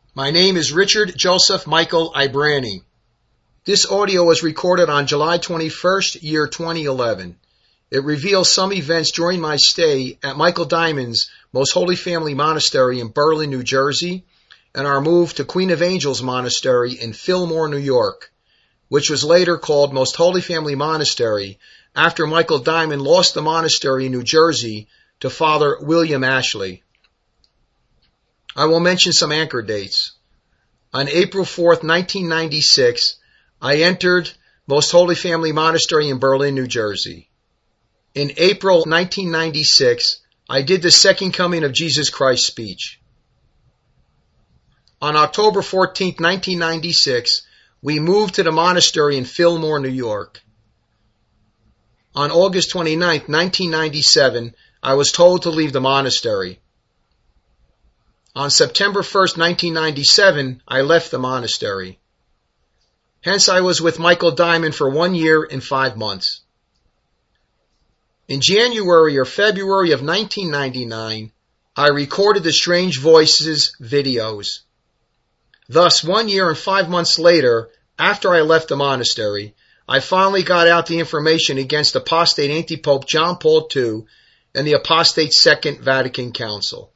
My name is Richard Joseph Michael Ibrani. This audio was recorded on July 21st, year 2011. It reveals some events during my stay at Michael Diamond's Most Holy Family Monastery in Berlin, New Jersey, and our move to Queen of Angels Monastery in Fillmore, New York, which was later called Most Holy Family Monastery after Michael Diamond lost the monastery in New Jersey to Father William Ashley. I will mention some anchor dates. On April 4th, 1996, I entered Most Holy Family Monastery in Berlin, New Jersey. In April 1996, I did the Second Coming of Jesus Christ speech. On October 14th, 1996, we moved to the monastery in Fillmore, New York. On August 29th, 1997, I was told to leave the monastery. On September 1st, 1997, I left the monastery. Hence, I was with Michael Diamond for 1 year and 5 months. In January or February of 1999, I recorded the Strange Voices videos. Thus, 1 year and 5 months later, after I left the monastery, I finally got out the information against apostate anti-pope John Paul II and the apostate Second Vatican Council.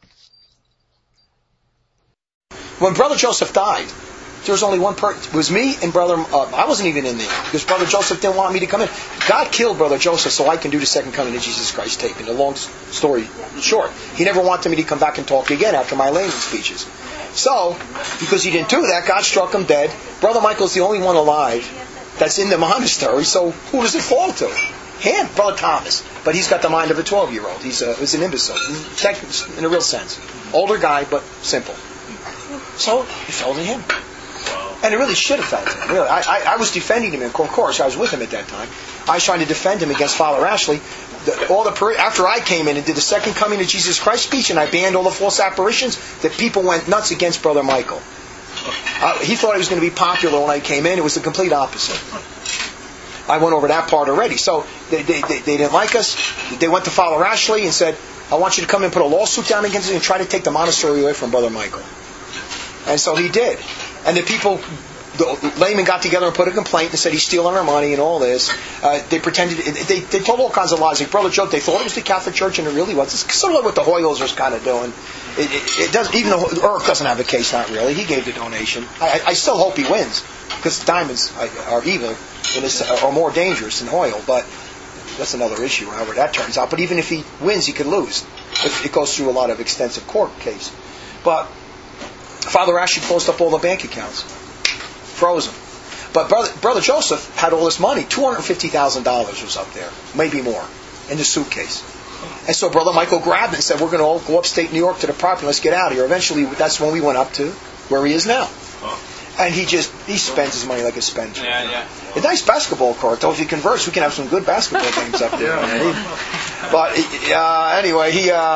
When Brother Joseph died, there was only one person. It was me and Brother... I wasn't even in there because Brother Joseph didn't want me to come in. God killed Brother Joseph so I can do the Second Coming of Jesus Christ tape. In a long story short, he never wanted me to come back and talk again after my layman speeches. So, because he didn't do that, God struck him dead. Brother Michael's the only one alive that's in the monastery, so who does it fall to? Him, Brother Thomas. But he's got the mind of a 12-year-old. He's an imbecile, in a real sense. Older guy, but simple. So, it fell to him. And it really should have fell to him. Really. I was defending him, of course. I was with him at that time. I was trying to defend him against Father Ashley. After I came in and did the Second Coming of Jesus Christ speech and I banned all the false apparitions, the people went nuts against Brother Michael. He thought he was going to be popular when I came in. It was the complete opposite. I went over that part already. So they didn't like us. They went to Father Ashley and said, I want you to come in and put a lawsuit down against us and try to take the monastery away from Brother Michael. And so he did. And the laymen got together and put a complaint and said he's stealing our money and all this. They pretended, they told all kinds of lies. Like Brother Joe, they thought it was the Catholic Church and it really was. It's sort of like what the Hoyles was kind of doing. It does, even though Earth doesn't have a case, not really. He gave the donation. I still hope he wins because diamonds are evil and are more dangerous than Hoyle. But that's another issue, however that turns out. But even if he wins, he could lose. It goes through a lot of extensive court case. But Father Ashley closed up all the bank accounts. Froze them. But Brother Joseph had all this money. $250,000 was up there. Maybe more. In the suitcase. And so Brother Michael grabbed it and said, we're going to all go upstate New York to the property. Let's get out of here. Eventually, that's when we went up to where he is now. And he spends his money like a spendthrift. Yeah. A nice basketball court, though. If he converts, we can have some good basketball games up there. But anyway,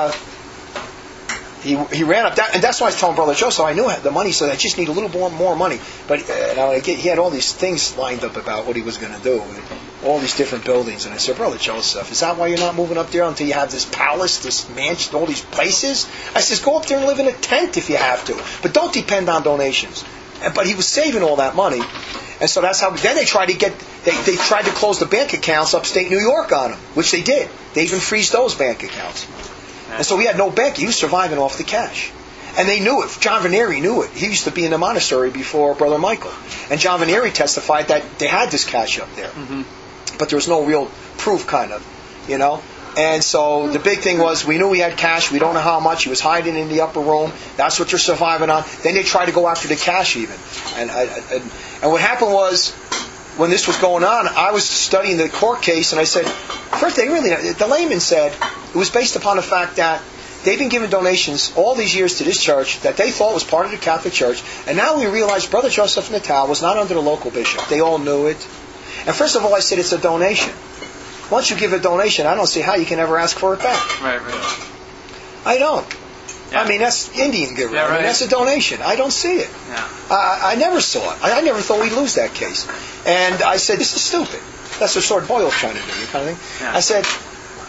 he ran up that, and that's why I was telling Brother Joseph I knew the money, so I just need a little more money. But he had all these things lined up about what he was going to do, all these different buildings. And I said, Brother Joseph, is that why you're not moving up there until you have this palace, this mansion, all these places? I says, go up there and live in a tent if you have to, but don't depend on donations. But he was saving all that money, and so that's how. Then they tried to they tried to close the bank accounts upstate New York on him, which they did. They even freeze those bank accounts. And so he had no bank. He was surviving off the cash. And they knew it. John Vanieri knew it. He used to be in the monastery before Brother Michael. And John Vanieri testified that they had this cash up there. Mm-hmm. But there was no real proof, kind of, And so the big thing was we knew he had cash. We don't know how much. He was hiding in the upper room. That's what they're surviving on. Then they tried to go after the cash even. And what happened was, when this was going on, I was studying the court case, and I said, first thing, the layman said it was based upon the fact that they've been giving donations all these years to this church that they thought was part of the Catholic Church, and now we realize Brother Joseph Natal was not under the local bishop. They all knew it. And first of all, I said it's a donation. Once you give a donation, I don't see how you can ever ask for it back. Right. I don't. Yeah. I mean, that's Indian giver. Yeah, right. I mean, that's a donation. I don't see it. Yeah. I never saw it. I never thought we'd lose that case. And I said, this is stupid. That's what Sword Boyle was trying to do, kind of thing. Yeah. I said,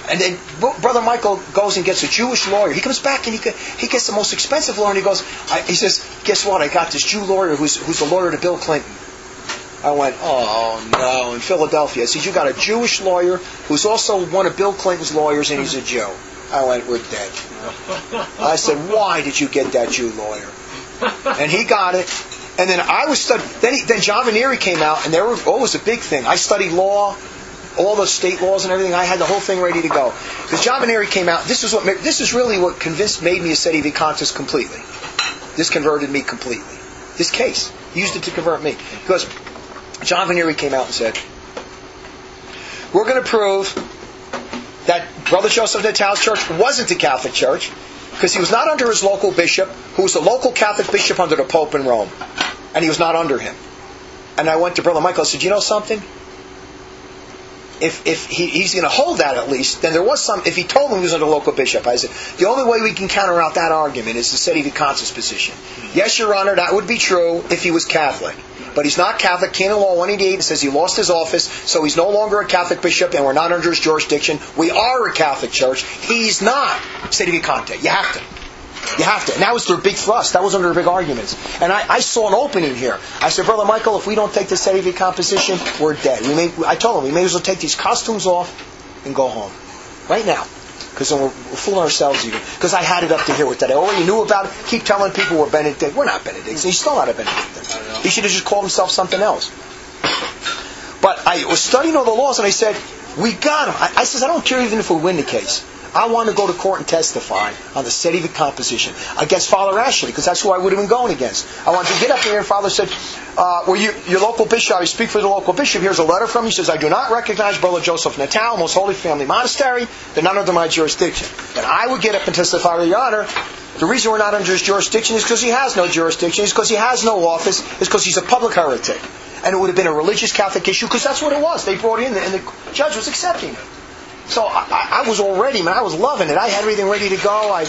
And then Brother Michael goes and gets a Jewish lawyer. He comes back and he gets the most expensive lawyer. And he says, guess what? I got this Jew lawyer who's a lawyer to Bill Clinton. I went, oh no, in Philadelphia. I said, you got a Jewish lawyer who's also one of Bill Clinton's lawyers and he's a Jew. I went, we're dead. I said, why did you get that Jew lawyer? And he got it. And then I was studying. Then John Vanieri came out, and it was a big thing. I studied law, all the state laws and everything. I had the whole thing ready to go. Because John Vanieri came out. This is really what made me a sedevacantist completely. This converted me completely. This case used it to convert me. Because John Vanieri came out and said, we're going to prove that Brother Joseph Natale's church wasn't the Catholic Church, because he was not under his local bishop, who was the local Catholic bishop under the Pope in Rome. And he was not under him. And I went to Brother Michael and said, you know something? If he's going to hold that at least, then there was some, if he told him he was under local bishop, I said, the only way we can counter out that argument is the sedevacantist position. Yes, Your Honor, that would be true if he was Catholic. But he's not Catholic. Canon Law 188 says he lost his office, so he's no longer a Catholic bishop, and we're not under his jurisdiction. We are a Catholic church. He's not sedevacante. You have to. You have to. And that was their big thrust. That was one of their big arguments. And I saw an opening here. I said, Brother Michael, if we don't take the sedevacant position, we're dead. I told him, we may as well take these costumes off and go home. Right now. Because we're fooling ourselves even. Because I had it up to here with that. I already knew about it. Keep telling people we're Benedict. We're not Benedictines. He's still not a Benedictine. He should have just called himself something else. But I was studying all the laws and I said, we got him. I said, I don't care even if we win the case. I want to go to court and testify on the sedevacant position against Father Ashley, because that's who I would have been going against. I wanted to get up here and Father said, your local bishop, I speak for the local bishop, here's a letter from him. He says, I do not recognize Brother Joseph Natale, Most Holy Family Monastery. They're not under my jurisdiction. And I would get up and testify, Your Honor, the reason we're not under his jurisdiction is because he has no jurisdiction, is because he has no office, is because he's a public heretic. And it would have been a religious Catholic issue, because that's what it was. They brought it in, and the judge was accepting it. So I was all ready, man. I was loving it. I had everything ready to go.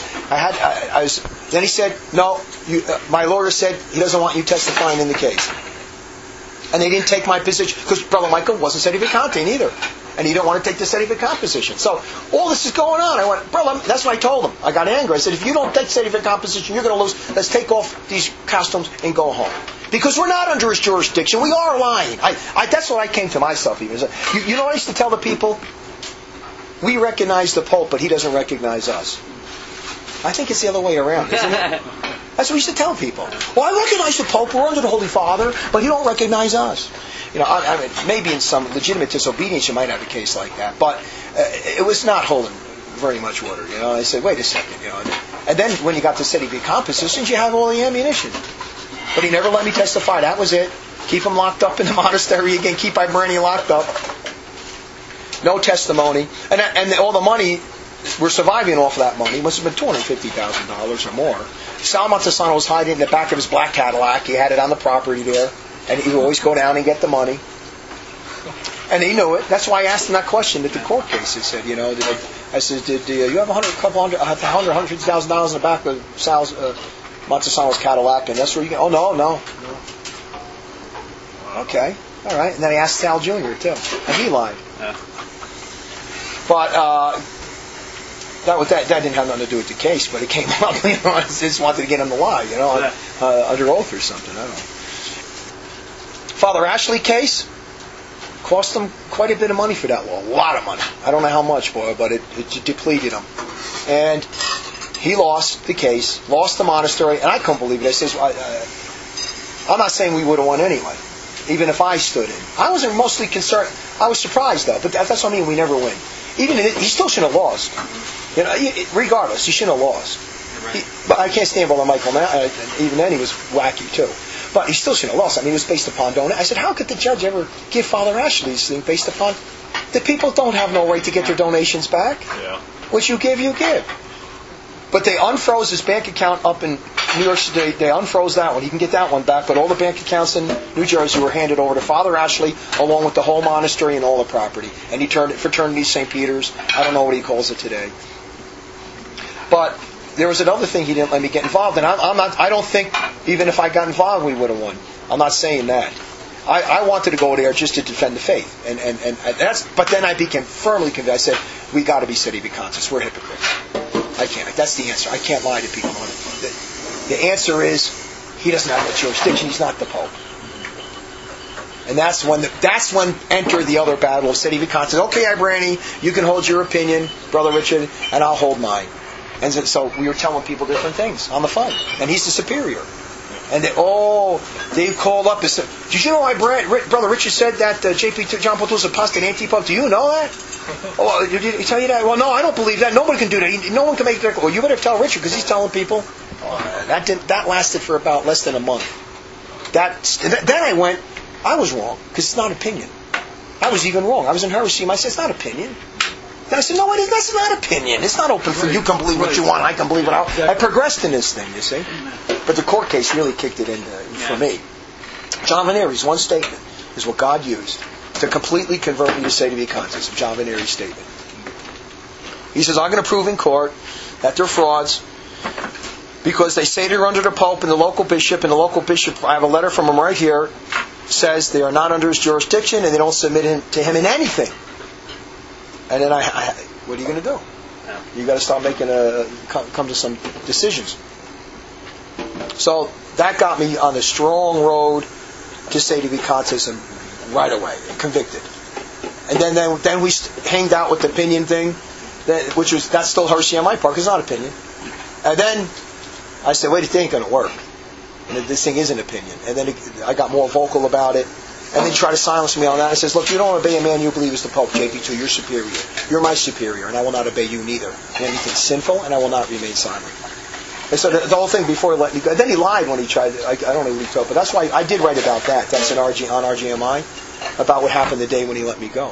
Then he said, no, my lawyer said he doesn't want you testifying in the case. And they didn't take my position, because Brother Michael wasn't sedevacante either. And he didn't want to take the sedevacant position. So all this is going on. I went, Brother, that's what I told him. I got angry. I said, if you don't take sedevacant position, you're going to lose. Let's take off these costumes and go home. Because we're not under his jurisdiction. We are lying. That's what I came to myself even. You know what I used to tell the people? We recognize the Pope, but he doesn't recognize us. I think it's the other way around, isn't it? That's what we used to tell people. Well, I recognize the Pope, we're under the Holy Father, but he don't recognize us. You know, I mean, maybe in some legitimate disobedience you might have a case like that, but it was not holding very much water. You know, I said, wait a second, you know. And then when you got to sedevacant positions, you have all the ammunition. But he never let me testify. That was it. Keep him locked up in the monastery again. Keep Ibrani locked up. No testimony. And all the money, we're surviving off of that money. It must have been $250,000 or more. Sal Montesano was hiding in the back of his black Cadillac. He had it on the property there. And he would always go down and get the money. And he knew it. That's why I asked him that question at the court case. He said, you know, I said, did you have $100,000 in the back of Sal's Montesano's Cadillac? And that's where you get. Oh, no. Okay. All right. And then I asked Sal Jr. too. And he lied. Yeah. But that didn't have nothing to do with the case, but it came up. You know, I just wanted to get him to lie, you know, under oath or something. I don't know. Father Ashley case cost them quite a bit of money for that law. A lot of money. I don't know how much, boy, but it depleted him. And he lost the case, lost the monastery, and I couldn't believe it. I says, I'm not saying we would have won anyway, even if I stood in. I wasn't mostly concerned. I was surprised, though, but that's what I mean, we never win. Even he still shouldn't have lost. You know, regardless, he shouldn't have lost. But I can't stand Brother Michael now. Even then, he was wacky too. But he still shouldn't have lost. I mean, it was based upon donation. I said, how could the judge ever give Father Ashley this thing based upon the people don't have no right to get their donations back? Yeah. What you give, you give. But they unfroze his bank account up in New York City. They unfroze that one. He can get that one back. But all the bank accounts in New Jersey were handed over to Father Ashley, along with the whole monastery and all the property. And he turned it Fraternity St. Peter's. I don't know what he calls it today. But there was another thing he didn't let me get involved in. I don't think even if I got involved we would have won. I'm not saying that. I wanted to go there just to defend the faith, and that's. But then I became firmly convinced. I said, we got to be Sede Conscious. We're hypocrites. I can't. That's the answer. I can't lie to people. The answer is, he doesn't have that jurisdiction. He's not the Pope. And that's when enter the other battle of Sede Conscious. Okay, Ibrani, you can hold your opinion, Brother Richard, and I'll hold mine. And so we were telling people different things on the phone, and he's the superior. And they called up and said, did you know Brother Richard said that J.P. John Paul II was apostate anti-pope? Do you know that? Oh, did he tell you that? Well, no, I don't believe that. Nobody can do that. No one can make that. Well, you better tell Richard because he's telling people. That lasted for about less than a month. Then I was wrong because it's not opinion. I was even wrong. I was in heresy. I said, it's not opinion. Then I said, no, that's not opinion. It's not open for you can believe what you want. I can believe what I progressed in this thing, you see. But the court case really kicked it in for me. John Veneri's one statement is what God used to completely convert me to Sede Conscious of John Veneri's statement. He says, I'm going to prove in court that they're frauds because they say they're under the Pope and the local bishop, I have a letter from him right here, says they are not under his jurisdiction and they don't submit to him in anything. And then what are you going to do? You got to start come to some decisions. So that got me on the strong road to Sede Conscious right away, convicted. And then we hanged out with the opinion thing, that's still heresy on my part, because it's not opinion. And then I said, wait, it ain't going to work. And this thing is an opinion. And then I got more vocal about it. And then try to silence me on that. I says, look, you don't obey a man you believe is the Pope, JP2. You're superior. You're my superior, and I will not obey you neither. And anything sinful, and I will not remain silent. And so the whole thing before he let me go. Then he lied when he tried. I don't know what he told, but that's why I did write about that. That's on RGMI about what happened the day when he let me go.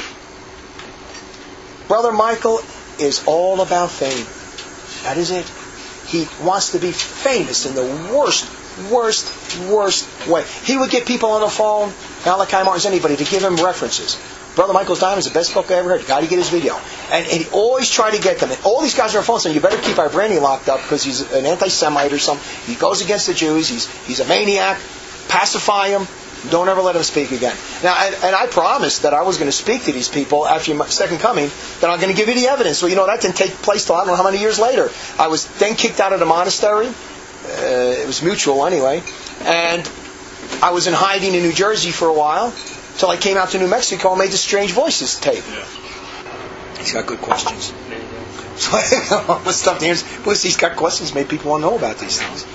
Brother Michael is all about fame. That is it. He wants to be famous in the worst way. He would get people on the phone, Malachi Martin's, anybody, to give him references. Brother Michael's Diamond is the best book I ever heard. You got to get his video. And he always tried to get them. And all these guys are on the phone saying, you better keep Ibrani locked up because he's an anti-Semite or something. He goes against the Jews. He's a maniac. Pacify him. Don't ever let him speak again. Now, and I promised that I was going to speak to these people after my second coming, that I'm going to give you the evidence. Well, that didn't take place till I don't know how many years later. I was then kicked out of the monastery. It was mutual anyway. And I was in hiding in New Jersey for a while till I came out to New Mexico and made the Strange Voices tape. Yeah. He's got good questions. So all the stuff to answer. Plus, he's got questions made people want to know about these things.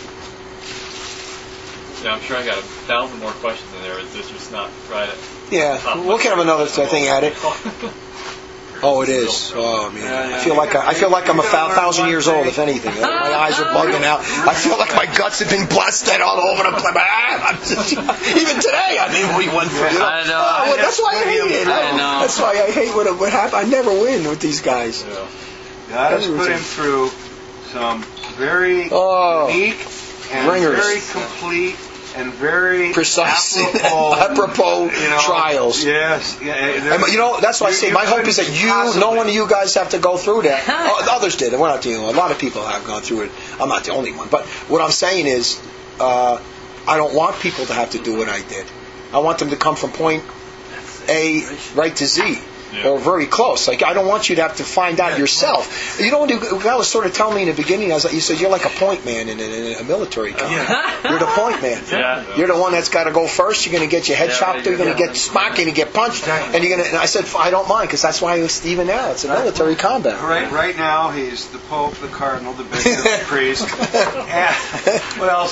Yeah, I'm sure I got 1,000 more questions in there. It's just not right. Yeah, we'll have another thing at it. Oh, it is. Oh, man. I feel like I'm 1,000 years old, if anything. My eyes are bugging out. I feel like my guts have been blasted all over the place. Even today, I mean, we went through. I know. That's why I hate it. I know. That's why I hate what happened. I never win with these guys. God has put him through some very unique and very complete and very precise, apropos trials. Yes. That's why I say my hope is that no one of you guys have to go through that. Others did, and we're not the only one. A lot of people have gone through it. I'm not the only one. But what I'm saying is, I don't want people to have to do what I did. I want them to come from point A right to Z. Yeah. Or very close. Like, I don't want you to have to find out yourself. You know what God was sort of telling me in the beginning? You said you're like a point man in a military company. You're the point man. Yeah. You're the one that's got to go first. You're going to get your head chopped. You're going to get smacked. You're going to get punched. And you're going to. And I said I don't mind because that's why even now it's a military combat. Right now he's the Pope, the Cardinal, the Bishop, the priest. What else?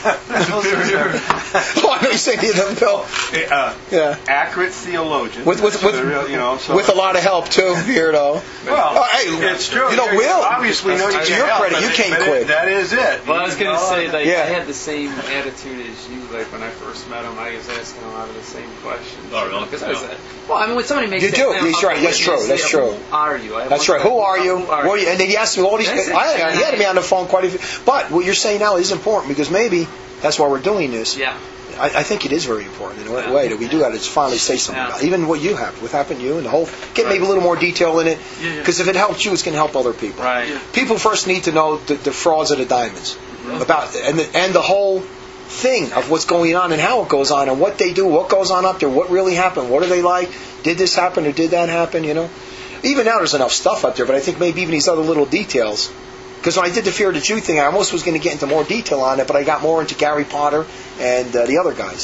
I know you say the Bill. Accurate theologian. With a lot of help too here, though. Well, it's true. Will obviously know to your credit, you came quick. That is it. Well, I was going to say that I had the same attitude as you. Like when I first met him, I was asking a lot of the same questions. Oh, really? Because when somebody makes you do. He's right. That's true. That's true. Who are you? That's right. Who are you? And then he asked me all these. He had me on the phone quite a few. But what you're saying now is important because maybe that's why we're doing this. Yeah. I think it is very important in a way that we do have to finally say something about it. Even what happened to you and the whole, get maybe a little more detail in it, because if it helps you, it's going to help other people. Right. People first need to know the frauds of the diamonds, about and the whole thing of what's going on and how it goes on and what they do, what goes on up there, what really happened, what are they like, did this happen or did that happen, Even now there's enough stuff up there, but I think maybe even these other little details. Because when I did the Fear of the Jew thing, I almost was going to get into more detail on it, but I got more into Gary Potter and the other guys.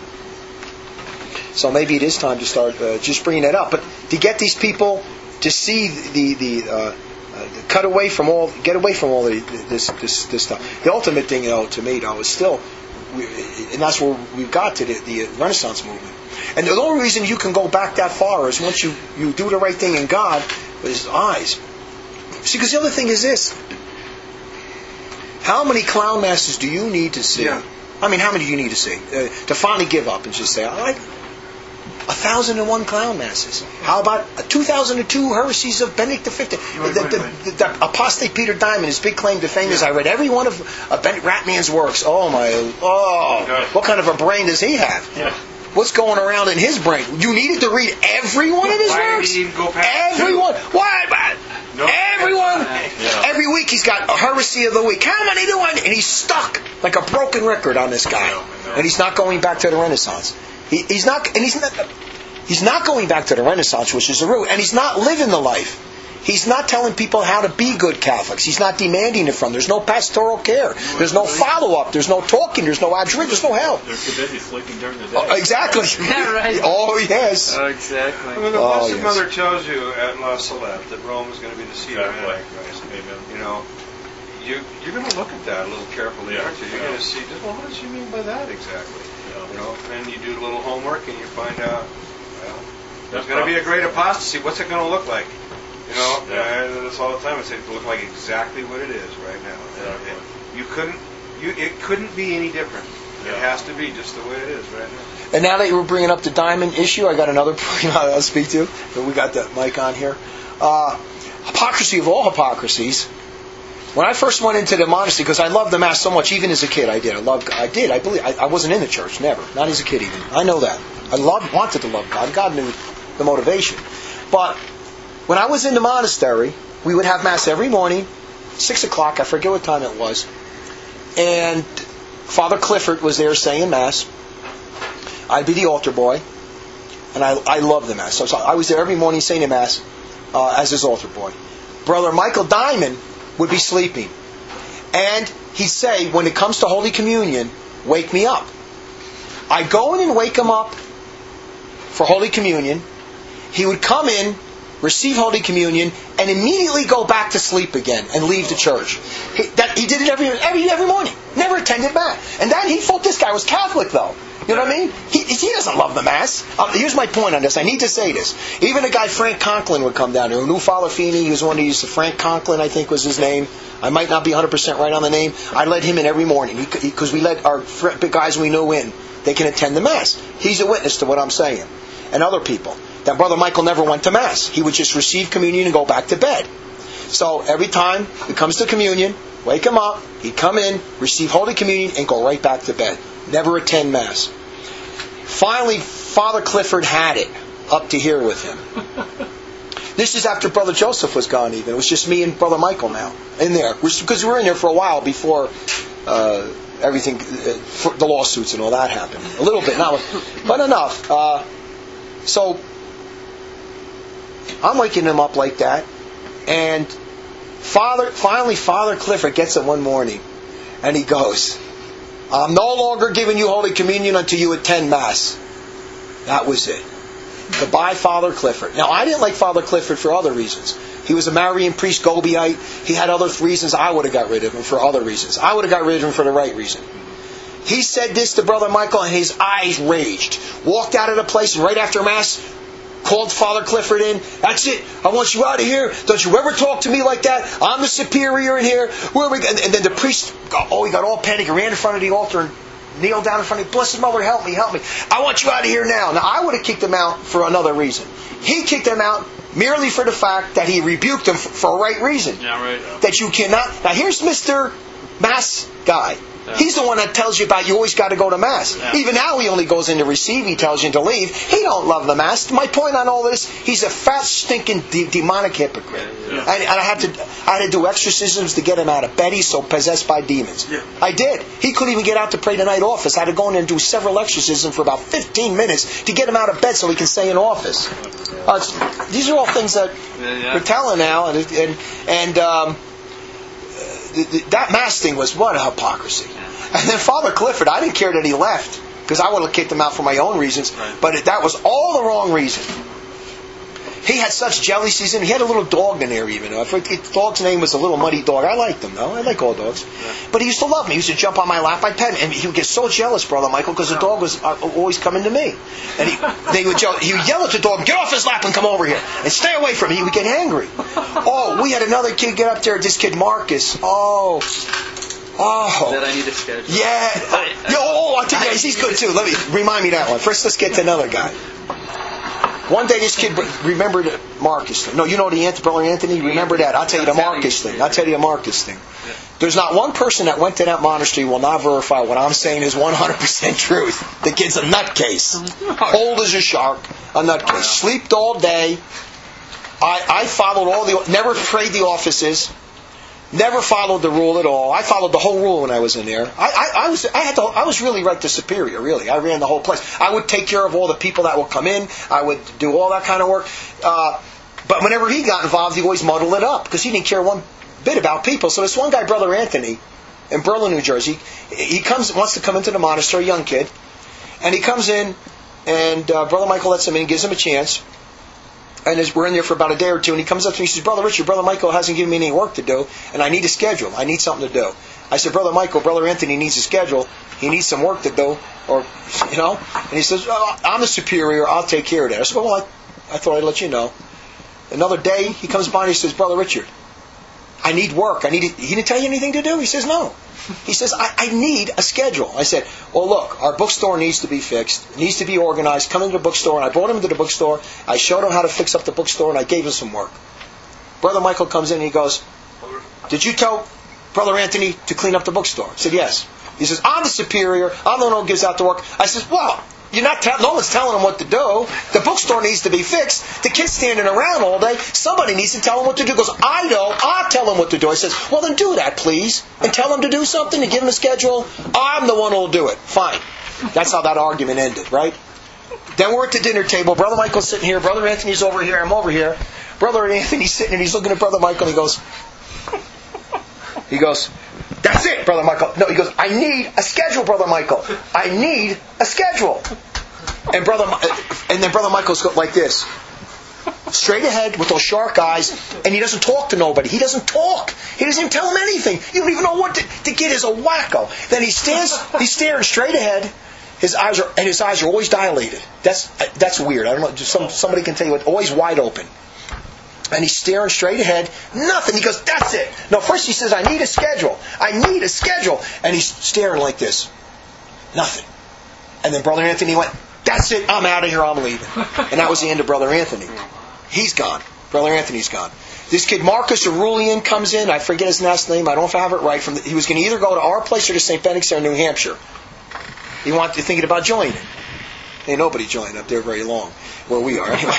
So maybe it is time to start just bringing it up. But to get these people to see get away from all this stuff. The ultimate thing, to me, is still, and that's where we've got to the Renaissance movement. And the only reason you can go back that far is once you do the right thing in God with His eyes. See, because the other thing is this: how many clown masters do you need to see? Yeah. I mean, how many do you need to see to finally give up and just say, "I like 1,001 clown masses"? How about 2,002 heresies of Benedict XV? The apostate Peter Diamond, his big claim to fame is, "I read every one of Ratman's works." What kind of a brain does he have? Yeah. What's going around in his brain? You needed to read every one of his works? Did he even go past Everyone. Why? No. Everyone. Yeah. Every week he's got a heresy of the week. How many do I need? And he's stuck like a broken record on this guy. And he's not going back to the Renaissance. He's not going back to the Renaissance, which is the root. And he's not living the life. He's not telling people how to be good Catholics. He's not demanding it from them. There's no pastoral care. There's no follow-up. There's no talking. There's no adjuration. There's no help. They're too busy sleeping during the day. Oh, exactly. Yeah, right. Oh, yes. Exactly. When the Blessed Mother tells you at La Salette that Rome is going to be the seat of Antichrist, Amen. you're going to look at that a little carefully, aren't you? You're going to see, what does she mean by that exactly? And you do a little homework and you find out, there's going to be a great apostasy. What's it going to look like? That's all the time. It's going to look like exactly what it is right now. It couldn't be any different. It has to be just the way it is right now. And now that you were bringing up the diamond issue, I got another point I'll speak to. We got the mic on here. Hypocrisy of all hypocrisies. When I first went into the monastery, because I loved the Mass so much, even as a kid, I believe. I wasn't in the church, never. Not as a kid even. I know that. I wanted to love God. God knew the motivation. But when I was in the monastery, we would have Mass every morning, 6 o'clock, I forget what time it was. And Father Clifford was there saying Mass. I'd be the altar boy. And I loved the Mass. So I was there every morning saying the Mass as his altar boy. Brother Michael Diamond would be sleeping. And he'd say, when it comes to Holy Communion, wake me up. I'd go in and wake him up for Holy Communion. He would come in, receive Holy Communion, and immediately go back to sleep again and leave the church. He did it every morning. Never attended Mass. And then he thought this guy was Catholic, though. You know what I mean? He doesn't love the Mass. Here's my point on this. I need to say this. Even a guy, Frank Conklin, would come down here. Who knew Father Feeney. He was one of these. Frank Conklin, I think, was his name. I might not be 100% right on the name. I let him in every morning because we let our big guys we knew in. They can attend the Mass. He's a witness to what I'm saying. And other people. That Brother Michael never went to Mass. He would just receive communion and go back to bed. So every time it comes to communion, wake him up, he'd come in, receive Holy Communion, and go right back to bed. Never attend Mass. Finally, Father Clifford had it up to here with him. This is after Brother Joseph was gone even. It was just me and Brother Michael now in there. Because we were in there for a while before everything, the lawsuits and all that happened. A little bit, but enough. So I'm waking him up like that. And finally Father Clifford gets up one morning and he goes, I'm no longer giving you Holy Communion until you attend Mass. That was it. Goodbye, Father Clifford. Now, I didn't like Father Clifford for other reasons. He was a Marian priest, Gobiite. He had other reasons. I would have got rid of him for other reasons. I would have got rid of him for the right reason. He said this to Brother Michael and his eyes raged. Walked out of the place and right after Mass, called Father Clifford in. That's it. I want you out of here. Don't you ever talk to me like that. I'm the superior in here. Where are we? And then the priest, he got all panicked. He ran in front of the altar and kneeled down in front of me. Blessed Mother, help me. I want you out of here now. Now, I would have kicked him out for another reason. He kicked him out merely for the fact that he rebuked him for a right reason. Yeah, right. That you cannot. Now, here's Mr. Mass guy. He's the one that tells you about you always got to go to Mass. Even now he only goes in to receive, he tells you to leave. He don't love the Mass. My point on all this, he's a fat, stinking, demonic hypocrite. And I had to do exorcisms to get him out of bed. He's so possessed by demons. I did. He couldn't even get out to pray the night office. I had to go in and do several exorcisms for about 15 minutes to get him out of bed so he can stay in office. These are all things that we're telling now, and that Mass thing was what a hypocrisy. And then Father Clifford, I didn't care that he left, because I would have kicked him out for my own reasons, but that was all the wrong reason. He had such jealousies in him. He had a little dog in there even. The dog's name was a little muddy dog. I liked him though. I like all dogs. But he used to love me. He used to jump on my lap. I'd pet him. And he would get so jealous, Brother Michael, because the dog was always coming to me. And he would yell at the dog, get off his lap and come over here. And stay away from me. He would get angry. Oh, we had another kid get up there, this kid Marcus. Oh. That I need to schedule. Yeah. I'll tell you guys, he's good too. Let me remind me that one. First, let's get to another guy. One day this kid remembered Marcus thing. No, you know Brother Anthony? Remember that. I'll tell you the Marcus thing. There's not one person that went to that monastery will not verify what I'm saying is 100% truth. The kid's a nutcase. Old as a shark. A nutcase. Sleeped all day. I followed never prayed the offices. Never followed the rule at all. I followed the whole rule when I was in there. I was really right to superior, really. I ran the whole place. I would take care of all the people that would come in. I would do all that kind of work. But whenever he got involved, he always muddled it up, because he didn't care one bit about people. So this one guy, Brother Anthony, in Berlin, New Jersey, wants to come into the monastery, a young kid. And he comes in, and Brother Michael lets him in, gives him a chance. And we're in there for about a day or two, and he comes up to me and he says, Brother Richard, Brother Michael hasn't given me any work to do, and I need a schedule. I need something to do. I said, Brother Michael, Brother Anthony needs a schedule. He needs some work to do, And he says, I'm the superior. I'll take care of that. I said, well, I thought I'd let you know. Another day, he comes by and he says, Brother Richard, I need work. He didn't tell you anything to do? He says, no. He says, I need a schedule. I said, well, look, our bookstore needs to be fixed. It needs to be organized. Come into the bookstore. And I brought him into the bookstore. I showed him how to fix up the bookstore, and I gave him some work. Brother Michael comes in and he goes, did you tell Brother Anthony to clean up the bookstore? I said, yes. He says, I'm the superior. I'm the one who gives out the work. I said, well, no one's telling him what to do. The bookstore needs to be fixed. The kid's standing around all day. Somebody needs to tell him what to do. He goes, I know. I'll tell him what to do. I says, well, then do that, please. And tell him to do something and give him a schedule. I'm the one who will do it. Fine. That's how that argument ended, right? Then we're at the dinner table. Brother Michael's sitting here. Brother Anthony's over here. I'm over here. Brother Anthony's sitting and he's looking at Brother Michael and he goes, that's it, Brother Michael. No, he goes, I need a schedule, Brother Michael. I need a schedule. And then Brother Michael's like this, straight ahead with those shark eyes, and he doesn't talk to nobody. He doesn't talk. He doesn't even tell him anything. You don't even know what to get is a wacko. Then he's staring straight ahead. His eyes are always dilated. That's weird. I don't know. Somebody can tell you, always wide open. And he's staring straight ahead. Nothing. He goes, that's it. No, first he says, I need a schedule. I need a schedule. And he's staring like this. Nothing. And then Brother Anthony went, that's it. I'm out of here. I'm leaving. And that was the end of Brother Anthony. He's gone. Brother Anthony's gone. This kid Marcus Aurelian comes in. I forget his last name. I don't know if I have it right. He was going to either go to our place or to St. Benedict's in New Hampshire. He wanted to thinking about joining. Ain't nobody joined up there very long. Where we are, anyway.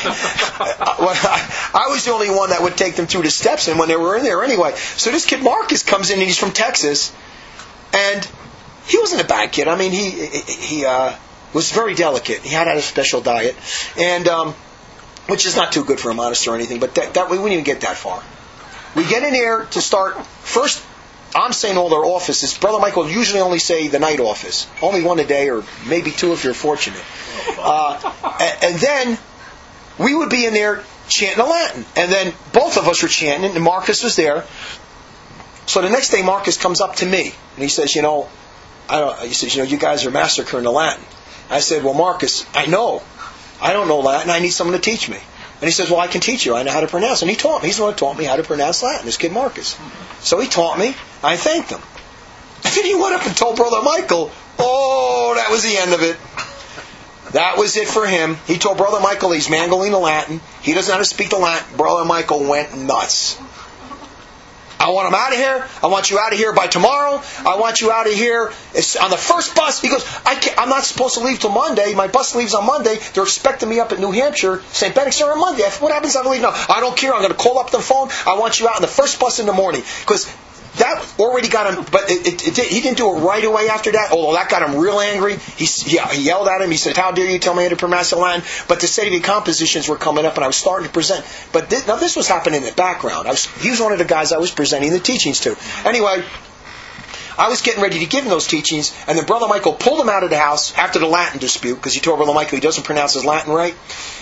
I was the only one that would take them through the steps, and when they were in there anyway. So this kid Marcus comes in, and he's from Texas, and he wasn't a bad kid. I mean, he was very delicate. He had a special diet, and which is not too good for a monastery or anything, but that we wouldn't even get that far. We get in there to start, first, I'm saying all their offices. Brother Michael usually only say the night office. Only one a day, or maybe two if you're fortunate. And then we would be in there chanting the Latin. And then both of us were chanting, and Marcus was there. So the next day Marcus comes up to me, and he says, you guys are massacring the Latin. I said, well, Marcus, I know. I don't know Latin. I need someone to teach me. And he says, well, I can teach you. I know how to pronounce. And he taught me. He's the one who taught me how to pronounce Latin, this kid Marcus. So he taught me. I thanked him. And then he went up and told Brother Michael, that was the end of it. That was it for him. He told Brother Michael he's mangling the Latin. He doesn't know how to speak the Latin. Brother Michael went nuts. I want them out of here. I want you out of here by tomorrow. I want you out of here on the first bus. He goes, I'm not supposed to leave till Monday. My bus leaves on Monday. They're expecting me up at New Hampshire, St. Benedict on Monday. What happens if I leave now? I don't care. I'm going to call up the phone. I want you out on the first bus in the morning. Because that already got him, but he didn't do it right away after that, although that got him real angry. He yelled at him. He said, how dare you tell me how to pronounce the Latin? But the Sede compositions were coming up, and I was starting to present. But this was happening in the background. He was one of the guys I was presenting the teachings to. Anyway, I was getting ready to give him those teachings, and then Brother Michael pulled him out of the house after the Latin dispute, because he told Brother Michael he doesn't pronounce his Latin right,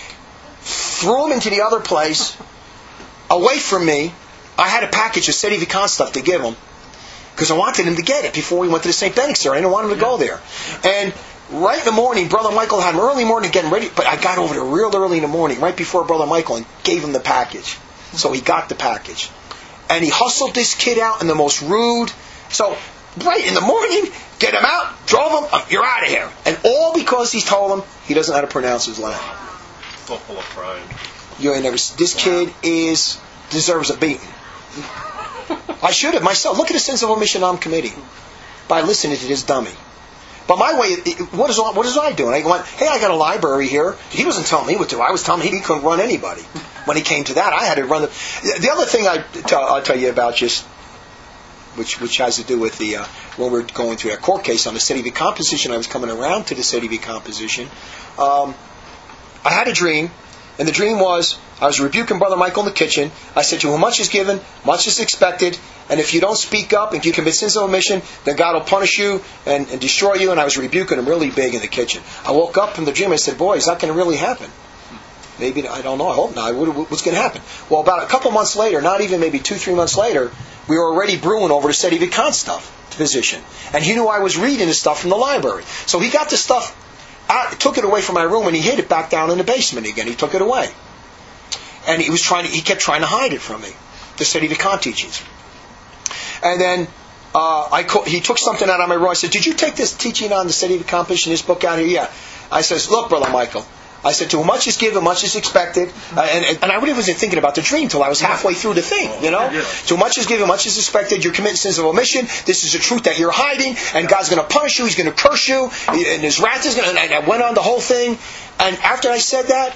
threw him into the other place, away from me. I had a package of Sede Vicant stuff to give him because I wanted him to get it before we went to the St. Benedict. I didn't want him to go there. And right in the morning, Brother Michael had him early morning getting ready, but I got over there real early in the morning, right before Brother Michael, and gave him the package. So he got the package. And he hustled this kid out in the most rude. So right in the morning, get him out, drove him, you're out of here. And all because he told him he doesn't know how to pronounce his Latin. So full of pride. This kid deserves a beating. I should have myself. Look at the sins of omission I'm committing by listening to this dummy. But my way, what is I doing? I went, hey, I got a library here. He wasn't telling me what to do. I was telling him he couldn't run anybody. When he came to that, I had to run the other thing I'll tell you about, just which has to do with the when we're going through that court case on the Sede Vicant position. I was coming around to the Sede Vicant position. I had a dream. And the dream was, I was rebuking Brother Michael in the kitchen. I said, to whom much is given, much is expected. And if you don't speak up and you commit sins of omission, then God will punish you and destroy you. And I was rebuking him really big in the kitchen. I woke up from the dream and I said, boy, is that going to really happen? Maybe, I don't know, I hope not. What's going to happen? Well, about a couple months later, not even maybe 2-3 months later, we were already brewing over the Sede Vicant stuff position. And he knew I was reading the stuff from the library. So he got the stuff, took it away from my room, and he hid it back down in the basement again. He took it away. And he kept trying to hide it from me, the Sede Vicant teachings. And then he took something out of my room. I said, did you take this teaching on the Sede Vicant position, this book out here? Yeah. I says, look, Brother Michael. I said, to whom much is given, much is expected. And I really wasn't thinking about the dream till I was halfway through the thing, To whom much is given, much is expected. You're committing sins of omission. This is a truth that you're hiding. And God's going to punish you. He's going to curse you. And His wrath is going to... And I went on the whole thing. And after I said that,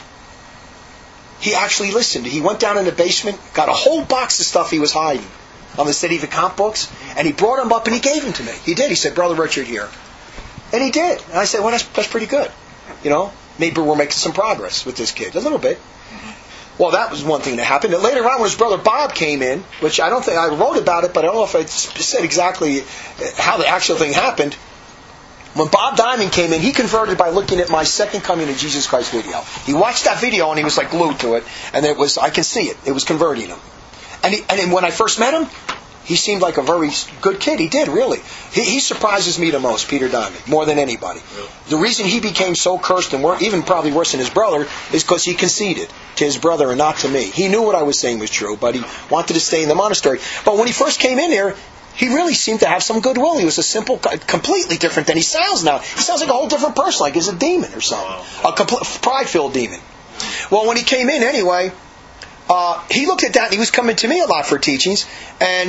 he actually listened. He went down in the basement, got a whole box of stuff he was hiding on the Sede Vicant books. And he brought them up and he gave them to me. He did. He said, Brother Richard, here. And he did. And I said, well, that's pretty good. Maybe we're making some progress with this kid. A little bit. Well, that was one thing that happened. And later on, when his brother Bob came in, which I don't think I wrote about it, but I don't know if I said exactly how the actual thing happened. When Bob Diamond came in, he converted by looking at my Second Coming of Jesus Christ video. He watched that video and he was like glued to it. And I can see it. It was converting him. And when I first met him, he seemed like a very good kid. He did, really. He surprises me the most, Peter Diamond, more than anybody. Really? The reason he became so cursed and even probably worse than his brother is because he conceded to his brother and not to me. He knew what I was saying was true, but he wanted to stay in the monastery. But when he first came in here, he really seemed to have some goodwill. He was completely different than he sounds now. He sounds like a whole different person, like he's a demon or something. A pride-filled demon. Well, when he came in anyway... he looked at that and he was coming to me a lot for teachings, and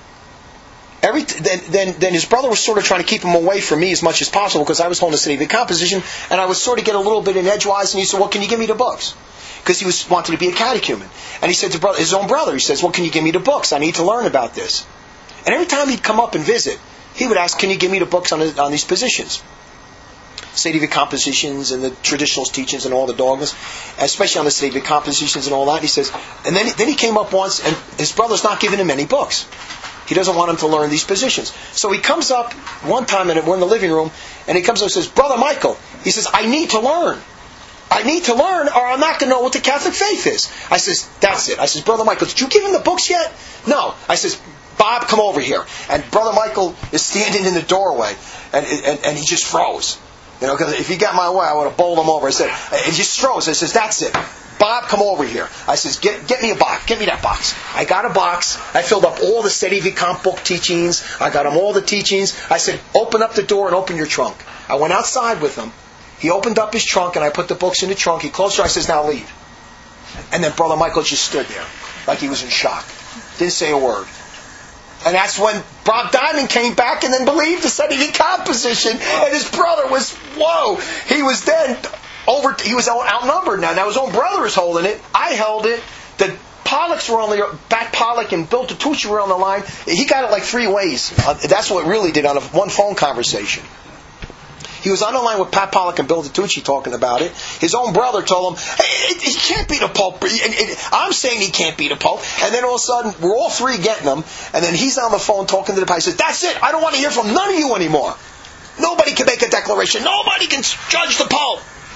then his brother was sort of trying to keep him away from me as much as possible because I was holding the Sede Vicant position, and I would sort of get a little bit in edgewise, and he said, well, can you give me the books? Because he wanted to be a catechumen. And he said to his own brother, he says, well, can you give me the books? I need to learn about this. And every time he'd come up and visit, he would ask, can you give me the books on these positions? Sede Vicant positions and the traditional teachings and all the dogmas, especially on the Sede Vicant positions and all that. And he says, and then he came up once, and his brother's not giving him any books. He doesn't want him to learn these positions. So he comes up one time, and we're in the living room, and he comes up and says, Brother Michael, he says, I need to learn. I need to learn, or I'm not going to know what the Catholic faith is. I says, that's it. I says, Brother Michael, did you give him the books yet? No. I says, Bob, come over here. And Brother Michael is standing in the doorway, and he just froze. Because if he got my way, I would have bowled him over. I said, he just froze. I says, that's it. Bob, come over here. I says, get me a box. Get me that box. I got a box. I filled up all the Sede Vicant book teachings. I got him all the teachings. I said, open up the door and open your trunk. I went outside with him. He opened up his trunk, and I put the books in the trunk. He closed it. I says, now leave. And then Brother Michael just stood there like he was in shock. Didn't say a word. And that's when Bob Diamond came back and then believed the Settee composition. And his brother was, whoa. He was then he was outnumbered now. Now his own brother is holding it. I held it. The Pollocks were on the, Pat Pollock and Bill Tucci were on the line. He got it like 3 ways. That's what it really did on one phone conversation. He was on the line with Pat Pollock and Bill Tucci talking about it. His own brother told him, hey, he can't be the Pope. I'm saying he can't be the Pope. And then all of a sudden, we're all 3 getting him. And then he's on the phone talking to the Pope. He says, that's it. I don't want to hear from none of you anymore. Nobody can make a declaration. Nobody can judge the Pope.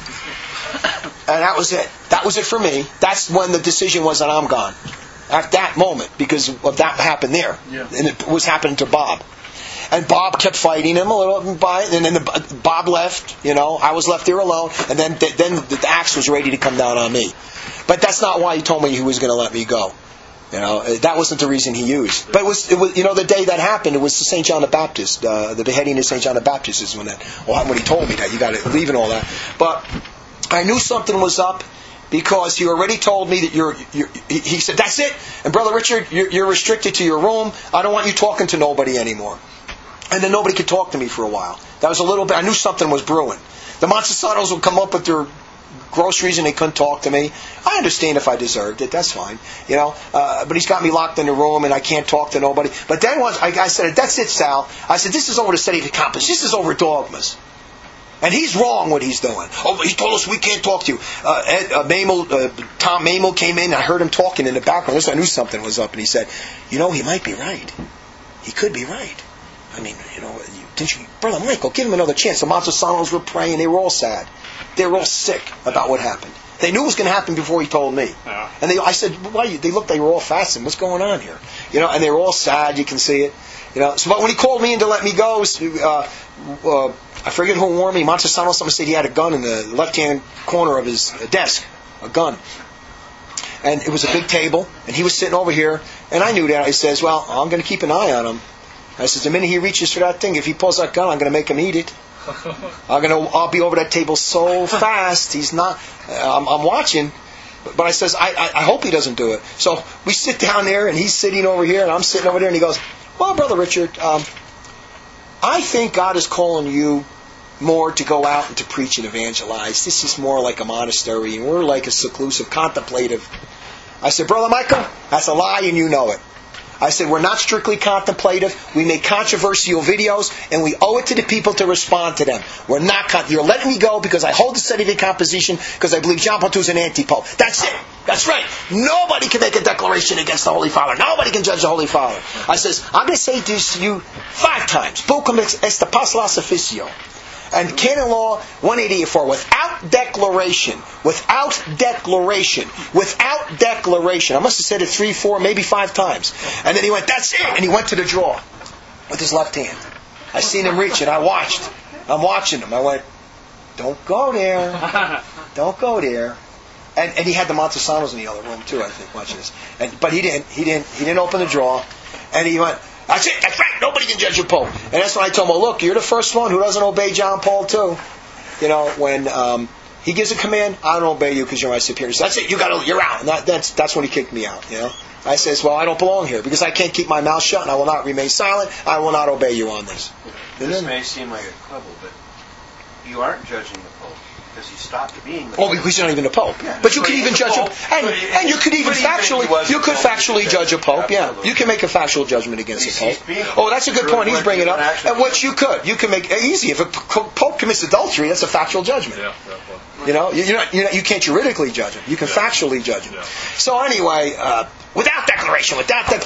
And that was it. That was it for me. That's when the decision was that I'm gone. At that moment, because of that happened there. Yeah. And it was happening to Bob. And Bob kept fighting him a little, and then Bob left. I was left there alone. And then the axe was ready to come down on me. But that's not why he told me he was going to let me go. That wasn't the reason he used. But it was the day that happened. It was the St. John the Baptist, the beheading of St. John the Baptist is when he told me that you got to leave and all that. But I knew something was up. Because he already told me that he said, that's it. And Brother Richard, you're restricted to your room. I don't want you talking to nobody anymore. And then nobody could talk to me for a while. That was a little bit, I knew something was brewing. The Montesanos would come up with their groceries and they couldn't talk to me. I understand if I deserved it, that's fine. But he's got me locked in the room and I can't talk to nobody. But then once I said, that's it, Sal. I said, this is over the Settee Compass. This is over dogmas. And he's wrong what he's doing. Oh, he told us we can't talk to you. Tom Mamel came in. I heard him talking in the background. So I knew something was up. And he said, he might be right. He could be right. I mean, didn't you, Brother Michael, give him another chance. The Montesanos were praying. They were all sad. They were all sick about what happened. They knew it was going to happen before he told me. Yeah. And I said, why? They looked. They were all fasting. What's going on here? And they were all sad. You can see it. So, but when he called me in to let me go, I forget who warned me. Montesano, someone said he had a gun in the left-hand corner of his desk, a gun. And it was a big table, and he was sitting over here, and I knew that. I says, well, I'm going to keep an eye on him. I says, the minute he reaches for that thing, if he pulls that gun, I'm going to make him eat it. I'll be over that table so fast. He's not. I'm watching, but I says, I hope he doesn't do it. So we sit down there, and he's sitting over here, and I'm sitting over there, and he goes, well, Brother Richard, I think God is calling you more to go out and to preach and evangelize. This is more like a monastery, and we're like a seclusive, contemplative. I said, Brother Michael, that's a lie, and you know it. I said, we're not strictly contemplative. We make controversial videos, and we owe it to the people to respond to them. We're not. You're letting me go because I hold the Settee composition because I believe John Paul II is an anti-pope. That's it. That's right. Nobody can make a declaration against the Holy Father. Nobody can judge the Holy Father. I says, I'm going to say this to you 5 times. Vocum est apostolae officio. And Canon Law 184, without declaration. I must have said it 3, 4, maybe 5 times. And then he went, that's it. And he went to the drawer with his left hand. I seen him reach it. I'm watching him. I went, don't go there. Don't go there. And he had the Montesanos in the other room too, I think, watching this. But he didn't open the drawer. And he went, that's it, that's right, nobody can judge a Pope. And that's when I told him, well, look, you're the first one who doesn't obey John Paul II. When he gives a command, I don't obey you because you're my superior. So that's it, you're out. And that's when he kicked me out, I says, well, I don't belong here because I can't keep my mouth shut and I will not remain silent. I will not obey you on this. This may seem like a quibble, but you aren't judging the Pope. Because he stopped being the Pope. Oh, because he's not even a Pope. Yeah. But you could even judge him. And you could even factually judge a Pope, yeah. You can make a factual judgment against a Pope. Oh, that's a good point he's bringing up. And what you can make easy. If a Pope commits adultery, that's a factual judgment. Yeah. You can't juridically judge him. You can factually judge him. So anyway, without declaration,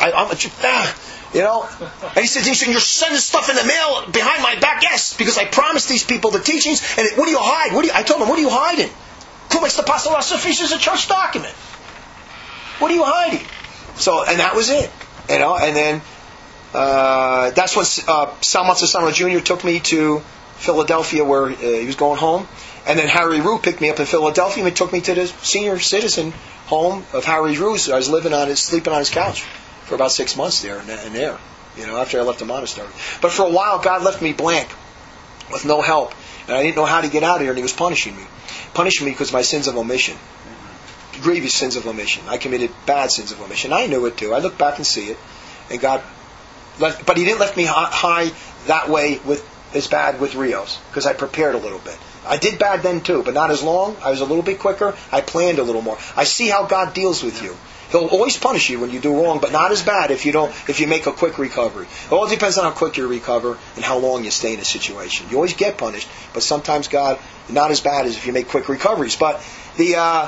and he said, you're sending stuff in the mail behind my back. Yes, because I promised these people the teachings. And what do you hide? I told them, what are you hiding? Cum ex apostolae officio is a church document. What are you hiding? So, and that was it. And then that's when Sal Montesanos Jr. took me to Philadelphia where he was going home. And then Harry Rue picked me up in Philadelphia and he took me to the senior citizen home of Harry Rue. So I was sleeping on his couch for about 6 months there, after I left the monastery. But for a while, God left me blank, with no help, and I didn't know how to get out of here, and He was punishing me because of my sins of omission, grievous sins of omission. I committed bad sins of omission. I knew it too. I look back and see it, and God, But he didn't lift me high that way as bad with Rios, because I prepared a little bit. I did bad then too, but not as long. I was a little bit quicker. I planned a little more. I see how God deals with you. He'll always punish you when you do wrong, but not as bad if you make a quick recovery. It all depends on how quick you recover and how long you stay in a situation. You always get punished, but sometimes God, not as bad as if you make quick recoveries. But in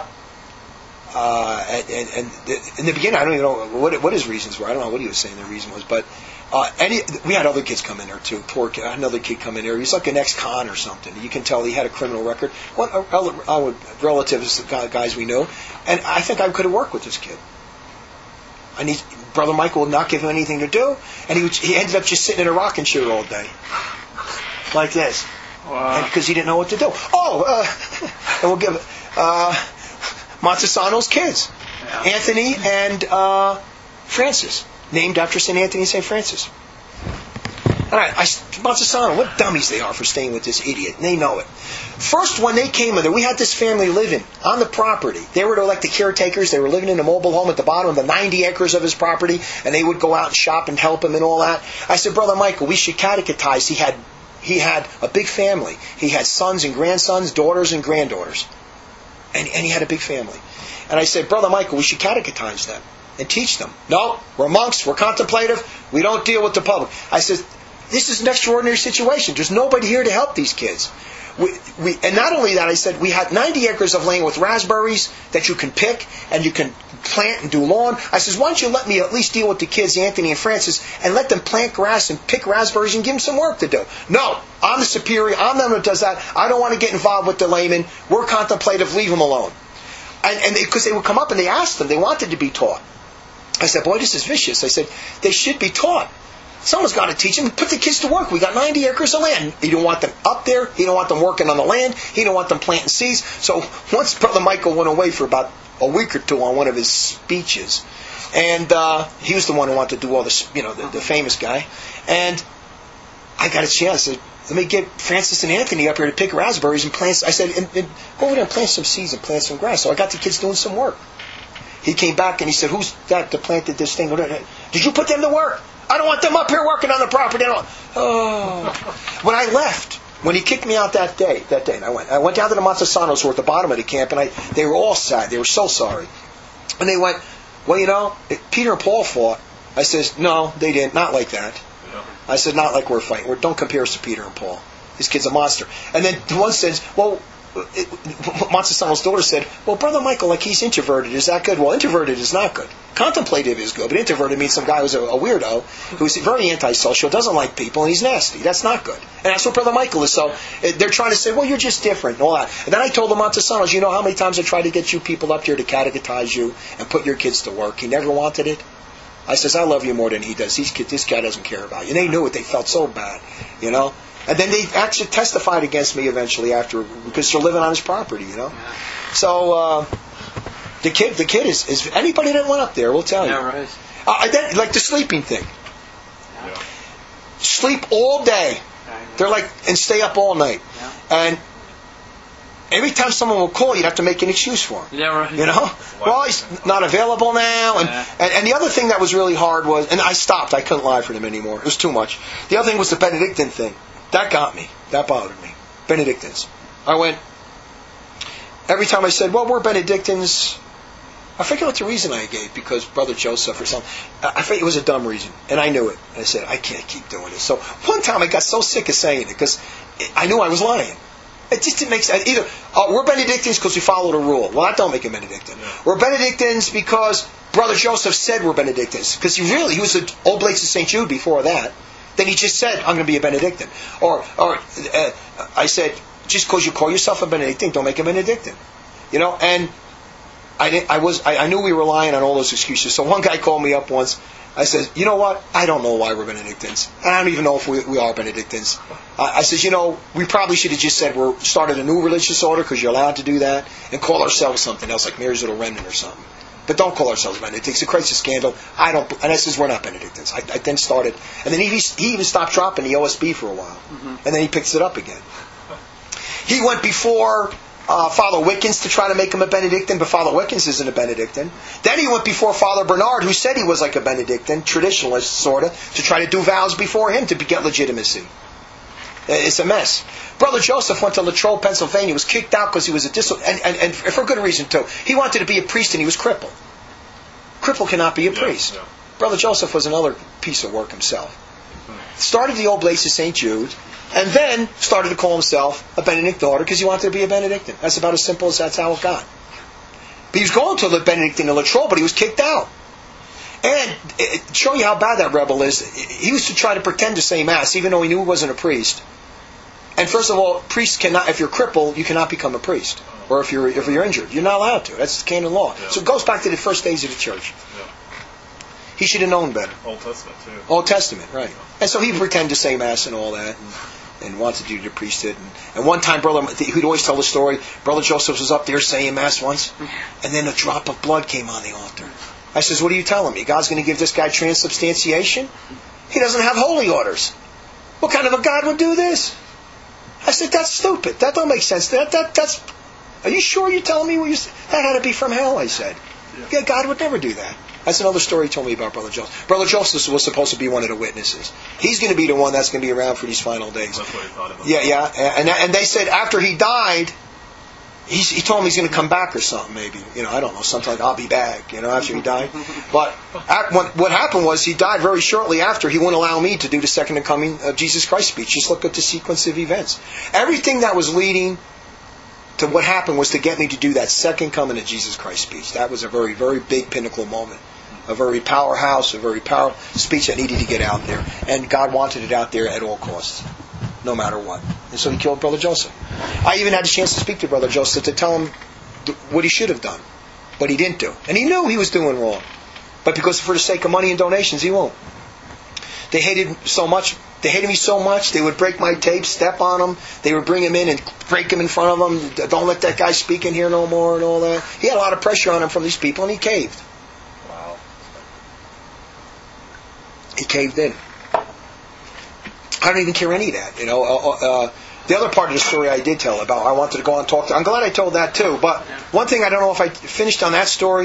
the beginning, I don't even know what his reasons were. I don't know what he was saying the reason was, but we had other kids come in there too. Poor kid, another kid come in there. He's like an ex-con or something. You can tell he had a criminal record. Relatives, guys we knew, and I think I could have worked with this kid. Brother Michael would not give him anything to do, and he ended up just sitting in a rocking chair all day, like this, because he didn't know what to do. And we'll give Montesano's kids, Anthony and Francis, named after St. Anthony and St. Francis. All right, Montesano, what dummies they are for staying with this idiot, and they know it. First, when they came in there, we had this family living on the property. They were like the caretakers. They were living in a mobile home at the bottom of the 90 acres of his property, and they would go out and shop and help him and all that. I said, Brother Michael, we should catechize. He had a big family. He had sons and grandsons, daughters and granddaughters. And he had a big family. And I said, Brother Michael, we should catechize them and teach them. No, we're monks, we're contemplative, we don't deal with the public. I said, this is an extraordinary situation. There's nobody here to help these kids. And not only that, I said, we had 90 acres of land with raspberries that you can pick and you can plant and do lawn. I says, why don't you let me at least deal with the kids, Anthony and Francis, and let them plant grass and pick raspberries and give them some work to do. No, I'm the superior. I'm the one who does that. I don't want to get involved with the laymen. We're contemplative. Leave them alone. And because they would come up and they asked them, they wanted to be taught. I said, boy, this is vicious. I said, they should be taught. Someone's got to teach them. Put the kids to work. We got 90 acres of land. He don't want them up there. He don't want them working on the land. He don't want them planting seeds. So once Brother Michael went away for about a week or two on one of his speeches, and he was the one who wanted to do all this, the famous guy. And I got a chance. I said, let me get Francis and Anthony up here to pick raspberries and plant. I said, and go over there and plant some seeds and plant some grass. So I got the kids doing some work. He came back and he said, who's that planted this thing? Did you put them to work? I don't want them up here working on the property. When I left, when he kicked me out that day, and I went down to the Montesanos who were at the bottom of the camp, and they were all sad. They were so sorry. And they went, well, Peter and Paul fought. I says, no, they didn't. Not like that. I said, not like we're fighting. Don't compare us to Peter and Paul. This kid's a monster. And then one says, well, Montesano's daughter said, well, Brother Michael, he's introverted. Is that good? Well, introverted is not good. Contemplative is good, but introverted means some guy who's a weirdo, who's very antisocial, doesn't like people, and he's nasty. That's not good. And that's what Brother Michael is. So they're trying to say, well, you're just different and all that. And then I told the Montesanos, you know how many times I tried to get you people up here to catechize you and put your kids to work? He never wanted it. I says, I love you more than he does. This guy doesn't care about you. And they knew it. They felt so bad, And then they actually testified against me eventually after, because they're living on his property, So the kid is anybody that went up there will tell you. Yeah, right. Then, like the sleeping thing. Yeah. Sleep all day. They're and stay up all night. Yeah. And every time someone will call, you'd have to make an excuse for him. Yeah, right. Well, he's not available now. And the other thing that was really hard was, and I stopped. I couldn't lie for them anymore. It was too much. The other thing was the Benedictine thing. That got me. That bothered me. Benedictines. I went, every time I said, well, we're Benedictines, I forget what the reason I gave, because Brother Joseph or something, I forget, it was a dumb reason, and I knew it. And I said, I can't keep doing this. So one time I got so sick of saying it, because I knew I was lying. It just didn't make sense. Either, we're Benedictines because we followed a rule. Well, that don't make a Benedictine. No. We're Benedictines because Brother Joseph said we're Benedictines, because he was an Oblates of St. Jude before that. Then he just said, I'm going to be a Benedictine. Or I said, just because you call yourself a Benedictine, don't make a Benedictine. And I knew we were relying on all those excuses. So one guy called me up once. I said, you know what? I don't know why we're Benedictines. I don't even know if we are Benedictines. I says, we probably should have just said we're started a new religious order, because you're allowed to do that, and call ourselves something else, like Mary's Little Remnant or something. But don't call ourselves Benedictines. It creates a scandal. And I says, we're not Benedictines. I then started. And then he even stopped dropping the OSB for a while. Mm-hmm. And then he picks it up again. He went before Father Wickens to try to make him a Benedictine, but Father Wickens isn't a Benedictine. Then he went before Father Bernard, who said he was like a Benedictine, traditionalist sort of, to try to do vows before him to get legitimacy. It's a mess. Brother Joseph went to Latrobe, Pennsylvania, was kicked out because he was and for good reason too. He wanted to be a priest and he was crippled. Cripple cannot be a priest. Yeah. Brother Joseph was another piece of work himself. Started the Oblates of St. Jude, and then started to call himself a Benedictine order because he wanted to be a Benedictine. That's about as simple as that's how it got. But he was going to the Benedictine in Latrobe, but he was kicked out. And to show you how bad that rebel is, he used to try to pretend to say Mass, even though he knew he wasn't a priest. And first of all, priests cannot, if you're crippled, you cannot become a priest. Or if you're injured, you're not allowed to. That's canon law. Yeah. So it goes back to the first days of the church. Yeah. He should have known better. Old Testament too. Old Testament, right. And so he'd pretend to say Mass and all that, and want to do the priesthood. And one time, he'd always tell the story, Brother Joseph was up there saying Mass once, and then a drop of blood came on the altar. I says, what are you telling me? God's going to give this guy transubstantiation? He doesn't have holy orders. What kind of a God would do this? I said, that's stupid. That don't make sense. That's. Are you sure you're telling me what you said? That had to be from hell, I said. Yeah, God would never do that. That's another story he told me about Brother Joseph. Brother Joseph was supposed to be one of the witnesses. He's going to be the one that's going to be around for these final days. That's what he thought about. Yeah. And they said after he died, he told him he's going to come back or something, maybe. I don't know, something like, I'll be back, after he died. But what happened was he died very shortly after. He wouldn't allow me to do the second coming of Jesus Christ speech. Just look at the sequence of events. Everything that was leading to what happened was to get me to do that second coming of Jesus Christ speech. That was a very, very big pinnacle moment. A very powerhouse, a very powerful speech that needed to get out there. And God wanted it out there at all costs, no matter what. And so he killed Brother Joseph. I even had a chance to speak to Brother Joseph to tell him what he should have done. But he didn't do. And he knew he was doing wrong. But because for the sake of money and donations, he won't. They hated me so much, they would break my tape, step on him. They would bring him in and break him in front of him. Don't let that guy speak in here no more and all that. He had a lot of pressure on him from these people, and he caved. Wow. He caved in. I don't even care any of that, The other part of the story I did tell about, I wanted to go on and talk to. I'm glad I told that too. But one thing I don't know if I finished on that story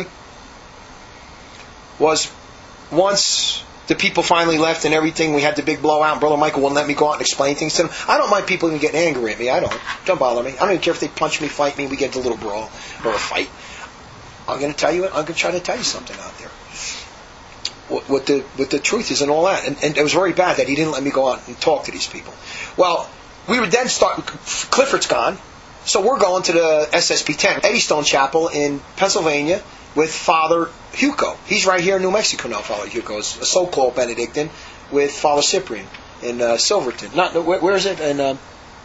was once the people finally left and everything, we had the big blowout, and Brother Michael wouldn't let me go out and explain things to them. I don't mind people even getting angry at me. I don't bother me. I don't even care if they punch me, fight me, we get into a little brawl or a fight. I'm going to try to tell you something out there. What the truth is and all that. And it was very bad that he didn't let me go out and talk to these people. Well, we would then start, Clifford's gone, so we're going to the SSP-10, Eddystone Chapel in Pennsylvania with Father Hugo. He's right here in New Mexico now, Father Hugo. Is a so-called Benedictine with Father Cyprian in Silverton. Where is it? In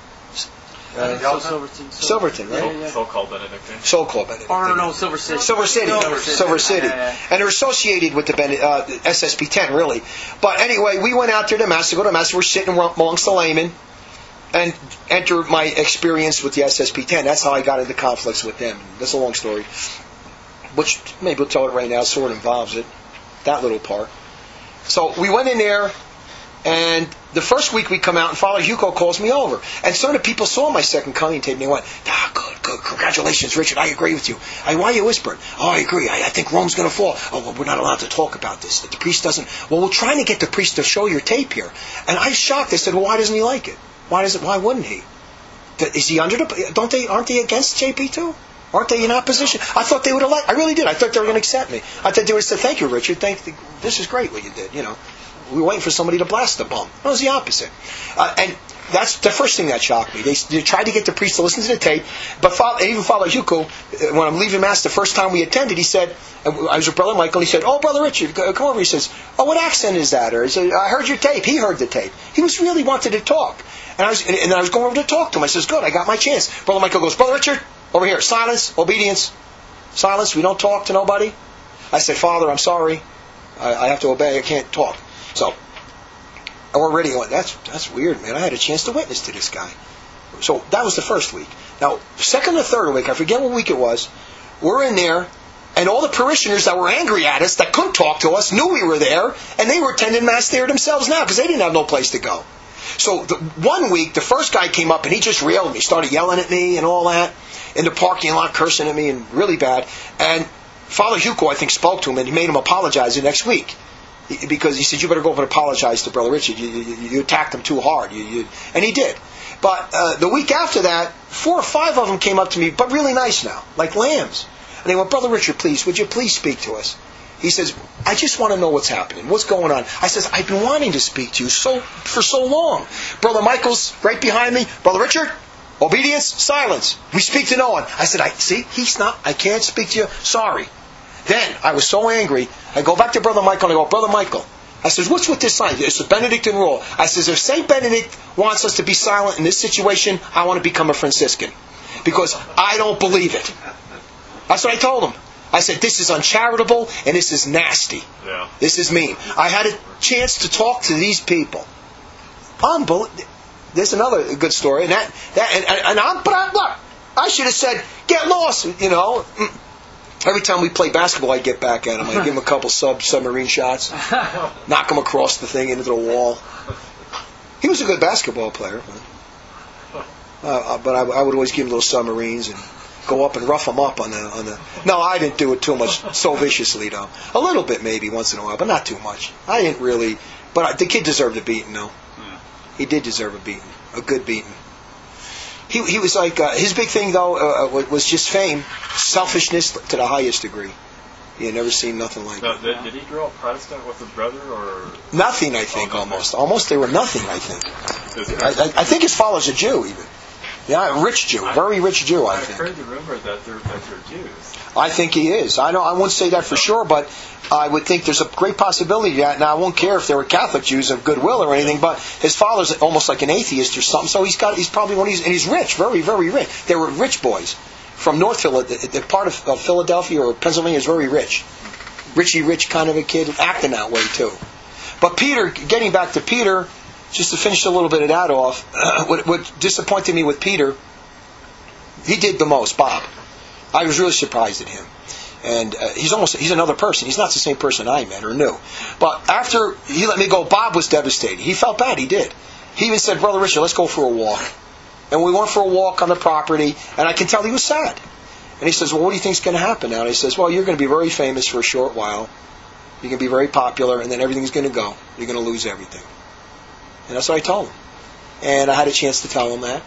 Silverton, right? Yeah. So-called Benedictine. So-called Benedictine. Oh, no, Silver City. Silver City. Yeah. And they're associated with the SSP-10, really. But anyway, we went out there to Mass, to go to Mass. We're sitting amongst the laymen and enter my experience with the SSP-10. That's how I got into conflicts with them. That's a long story, which maybe we'll tell it right now. Sort of involves it, that little part. So we went in there, and the first week we come out, and Father Hugo calls me over. And some of the people saw my second coming tape, and they went, good, congratulations, Richard, I agree with you. Why are you whispering? Oh, I agree, I think Rome's going to fall. Oh, well, we're not allowed to talk about this. The priest doesn't. Well, we're trying to get the priest to show your tape here. And I was shocked. I said, well, why doesn't he like it? Why wouldn't he? Is he under the... Aren't they against JP too? Aren't they in opposition? I thought they would have liked... I really did. I thought they were going to accept me. I thought they would have said, thank you, Richard. This is great what you did, We were waiting for somebody to blast the bum. It was the opposite. And that's the first thing that shocked me. They tried to get the priest to listen to the tape, but even Father Hugo, when I'm leaving Mass the first time we attended, he said, I was with Brother Michael, he said, oh, Brother Richard, come over. He says, oh, what accent is that? Or he said, I heard your tape. He heard the tape. He was really wanted to talk. And I was going over to talk to him. I says, good, I got my chance. Brother Michael goes, Brother Richard, over here, silence, obedience, silence, we don't talk to nobody. I said, Father, I'm sorry. I have to obey, I can't talk. So, we're ready. That's weird, man. I had a chance to witness to this guy. So, that was the first week. Now, second or third week, I forget what week it was, we're in there, and all the parishioners that were angry at us, that couldn't talk to us, knew we were there, and they were attending Mass there themselves now, because they didn't have no place to go. So one week, the first guy came up and he just railed me, started yelling at me and all that in the parking lot, cursing at me and really bad. And Father Hugo, I think, spoke to him and he made him apologize the next week. Because he said, you better go up and apologize to Brother Richard. You attacked him too hard. And he did. But the week after that, 4 or 5 of them came up to me, but really nice now, like lambs. And they went, Brother Richard, please, would you please speak to us? He says, I just want to know what's happening. What's going on? I says, I've been wanting to speak to you for so long. Brother Michael's right behind me. Brother Richard, obedience, silence. We speak to no one. I said, I can't speak to you. Sorry. Then I was so angry, I go back to Brother Michael and I go, Brother Michael, I says, what's with this sign? It's a Benedictine rule. I says, if St. Benedict wants us to be silent in this situation, I want to become a Franciscan. Because I don't believe it. That's what I told him. I said, this is uncharitable and this is nasty. Yeah. This is mean. I had a chance to talk to these people. There's another good story. Look, I should have said, get lost, Every time we play basketball, I'd get back at him. I'd give him a couple submarine shots, knock him across the thing into the wall. He was a good basketball player. But I would always give him little submarines and go up and rough him up on the... No, I didn't do it too much, so viciously, though. A little bit, maybe, once in a while, but not too much. I didn't really... But the kid deserved a beating, though. He did deserve a beating. A good beating. He was like, his big thing though was just fame, selfishness to the highest degree. He had never seen nothing like it. Did he grow up Protestant with his brother, or nothing? I think almost they were nothing. I think. I think his father's a Jew even. Yeah, rich Jew, very rich Jew. I think. I've heard the rumor that they're Jews. I think he is. I wouldn't say that for sure, but I would think there's a great possibility that. Now I won't care if they were Catholic Jews of goodwill or anything, but his father's almost like an atheist or something. So he's probably one of these, and he's rich, very very rich. They were rich boys from North Philadelphia. The part of Philadelphia or Pennsylvania is very rich, rich kind of a kid, acting that way too. But Peter, getting back to Peter, just to finish a little bit of that off, what disappointed me with Peter, he did the most, Bob. I was really surprised at him. And he's another person. He's not the same person I met or knew. But after he let me go, Bob was devastated. He felt bad. He did. He even said, Brother Richard, let's go for a walk. And we went for a walk on the property, and I can tell he was sad. And he says, well, what do you think's going to happen now? And he says, well, you're going to be very famous for a short while. You're going to be very popular, and then everything's going to go. You're going to lose everything. And that's what I told him. And I had a chance to tell him that.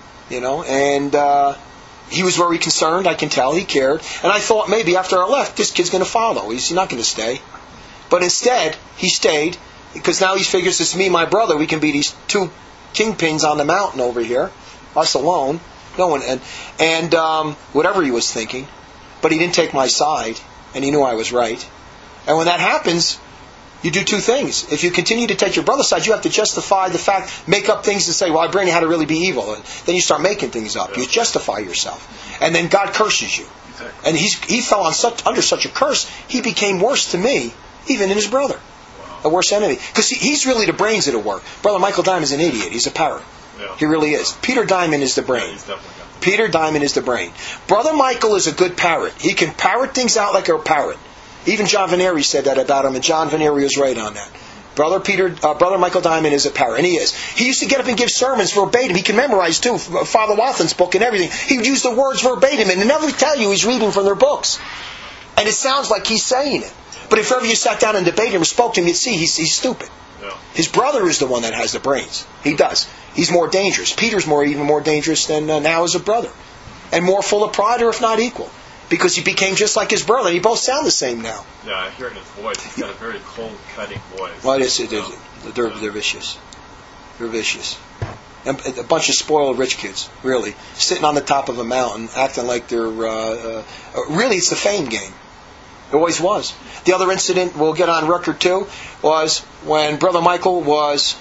And he was very concerned, I can tell. He cared. And I thought maybe after I left, this kid's going to follow. He's not going to stay. But instead, he stayed, because now he figures it's me and my brother. We can be these 2 kingpins on the mountain over here, us alone. No one, and whatever he was thinking. But he didn't take my side, and he knew I was right. And when that happens, you do 2 things. If you continue to take your brother's side, you have to justify the fact, make up things and say, well, Brandon had to really be evil. And then you start making things up. You justify yourself. And then God curses you. Exactly. And he fell under such a curse, he became worse to me, even than his brother. Wow. A worse enemy. Because he's really the brains of the work. Brother Michael Diamond's an idiot. He's a parrot. Yeah. He really is. Peter Diamond is the brain. Yeah, Peter Diamond is the brain. Brother Michael is a good parrot. He can parrot things out like a parrot. Even John Veneri said that about him, and John Veneri was right on that. Brother Michael Diamond is a parrot, and he is. He used to get up and give sermons verbatim. He can memorize too, Father Wathen's book and everything. He would use the words verbatim, and never tell you he's reading from their books. And it sounds like he's saying it. But if ever you sat down and debated him or spoke to him, you'd see he's stupid. Yeah. His brother is the one that has the brains. He does. He's more dangerous. Peter's even more dangerous than now as a brother, and more full of pride, or if not equal. Because he became just like his brother. They both sound the same now. Yeah, I hear it in his voice. He's got a very cold, cutting voice. Well, they're vicious. They're vicious. And a bunch of spoiled rich kids, really. Sitting on the top of a mountain, acting like they're... really, it's the fame game. It always was. The other incident, we'll get on record too, was when Brother Michael was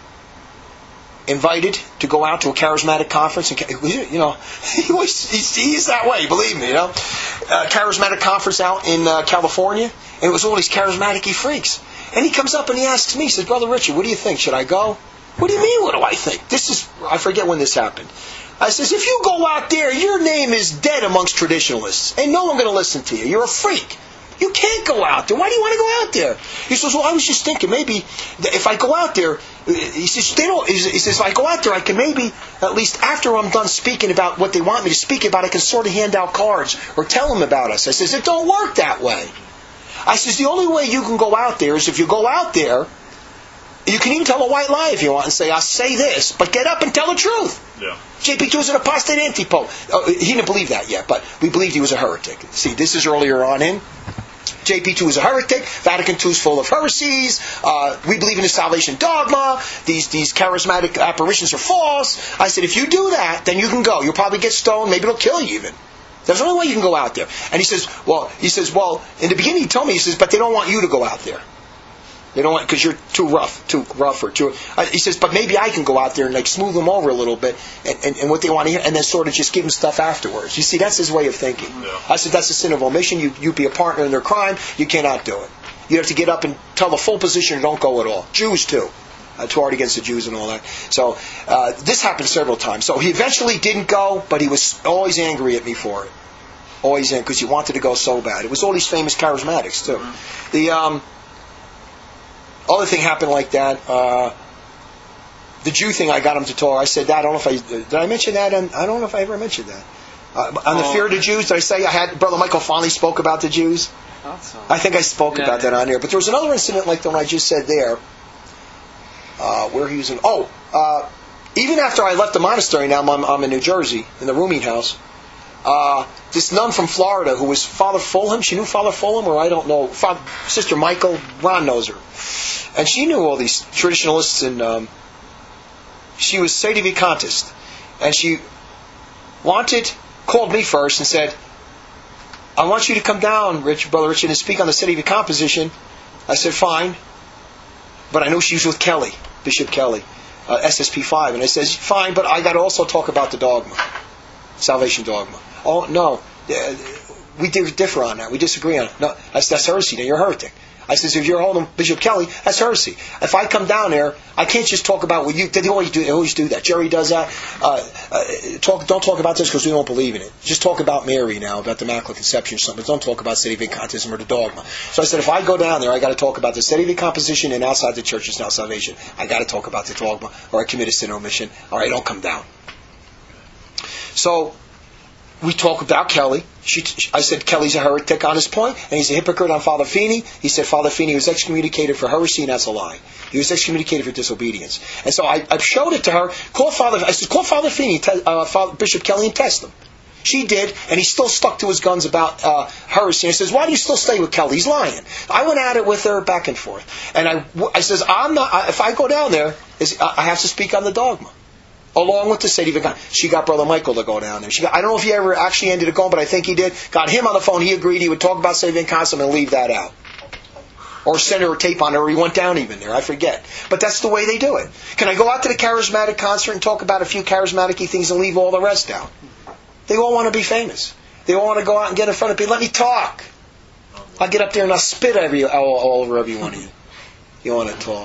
invited to go out to a charismatic conference, and he's that way, believe me. Charismatic conference out in California, and it was all these charismatic freaks. And he comes up and he asks me, he says, Brother Richard, what do you think? Should I go? What do you mean? What do I think? I forget when this happened. I says, if you go out there, your name is dead amongst traditionalists, and no one's going to listen to you. You're a freak. You can't go out there. Why do you want to go out there? He says, well, I was just thinking maybe if I go out there, he says, if I go out there, I can maybe, at least after I'm done speaking about what they want me to speak about, I can sort of hand out cards or tell them about us. I says, it don't work that way. I says, the only way you can go out there is if you go out there, you can even tell a white lie if you want and say, I'll say this, but get up and tell the truth. Yeah. JP2 was an apostate anti-pope. He didn't believe that yet, but we believed he was a heretic. See, this is earlier on in. JP2 is a heretic. Vatican II is full of heresies. We believe in the salvation dogma. These charismatic apparitions are false. I said, if you do that, then you can go. You'll probably get stoned. Maybe it'll kill you even. There's the only way you can go out there. And he says, well, in the beginning he told me, he says, but they don't want you to go out there. They don't want, because you're too rough or too. He says, but maybe I can go out there and like smooth them over a little bit, and what they want to hear, and then sort of just give them stuff afterwards. You see, that's his way of thinking. Yeah. I said, that's a sin of omission. You be a partner in their crime. You cannot do it. You have to get up and tell the full position or don't go at all. Jews too. Too hard against the Jews and all that. So this happened several times. So he eventually didn't go, but he was always angry at me for it. Always angry because he wanted to go so bad. It was all these famous charismatics too. The other thing happened like that. The Jew thing, I got him to talk. I said, I don't know if did I mention that? And I don't know if I ever mentioned that. On the fear of the Jews, did I say Brother Michael finally spoke about the Jews? I think I spoke about that on there. But there was another incident like the one I just said there, where he was in. Even after I left the monastery, now I'm in New Jersey in the rooming house. This nun from Florida who was Father Fulham, she knew Father Fulham, or I don't know, Sister Michael, Ron knows her. And she knew all these traditionalists, and she was sedevacantist. And she called me first and said, I want you to come down, Brother Richard, and speak on the sedevacant position. I said, fine. But I know she was with Kelly, Bishop Kelly, SSP 5. And I said, fine, but I got to also talk about the dogma. Salvation dogma. Oh, no. We differ on that. We disagree on it. No, that's heresy. Then you're a heretic. I says, if you're holding Bishop Kelly, that's heresy. If I come down there, I can't just talk about what you... They always do that. Jerry does that. Don't talk about this because we don't believe in it. Just talk about Mary now, about the Immaculate Conception or something. Don't talk about sedevacantism or the dogma. So I said, if I go down there, I got to talk about the sedevacant position, and outside the church is now salvation. I got to talk about the dogma, or I commit a sin or omission. All right, don't come down. So we talk about Kelly. I said Kelly's a heretic on his point, and he's a hypocrite on Father Feeney. He said Father Feeney was excommunicated for heresy, and that's a lie. He was excommunicated for disobedience. And so I showed it to her. I said, call Father Feeney, Bishop Kelly, and test him. She did, and he still stuck to his guns about heresy. And he says, why do you still stay with Kelly? He's lying. I went at it with her back and forth. And I says, if I go down there, I have to speak on the dogma. Along with the sedevacant. She got Brother Michael to go down there. I don't know if he ever actually ended up going, but I think he did. Got him on the phone. He agreed he would talk about sedevacantism and leave that out. Or send her a tape on it, or he went down even there. I forget. But that's the way they do it. Can I go out to the charismatic concert and talk about a few charismatic-y things and leave all the rest out? They all want to be famous. They all want to go out and get in front of people. Let me talk. I'll get up there and I'll spit all over every one of you. You want to talk.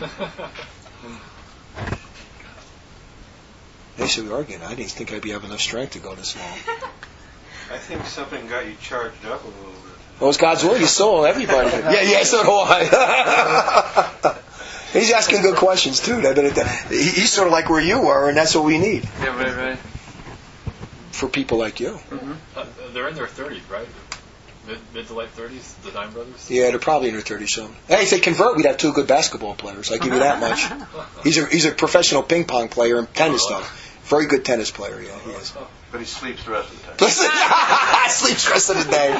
They said we were arguing. I didn't think I'd be having enough strength to go this long. I think something got you charged up a little bit. Well, it's God's will. You saw everybody. Yeah, so do I. He's asking good questions, too. He's sort of like where you were, and that's what we need. Yeah, right. For people like you. Mm-hmm. They're in their 30s, right? Mid to late 30s, the Dime Brothers? Yeah, they're probably in their 30s soon. Hey, if they convert, we'd have two good basketball players. I'll give you that much. He's a professional ping pong player and tennis stuff. Very good tennis player, yeah, he is. But he sleeps the rest of the time. Sleeps the rest of the day.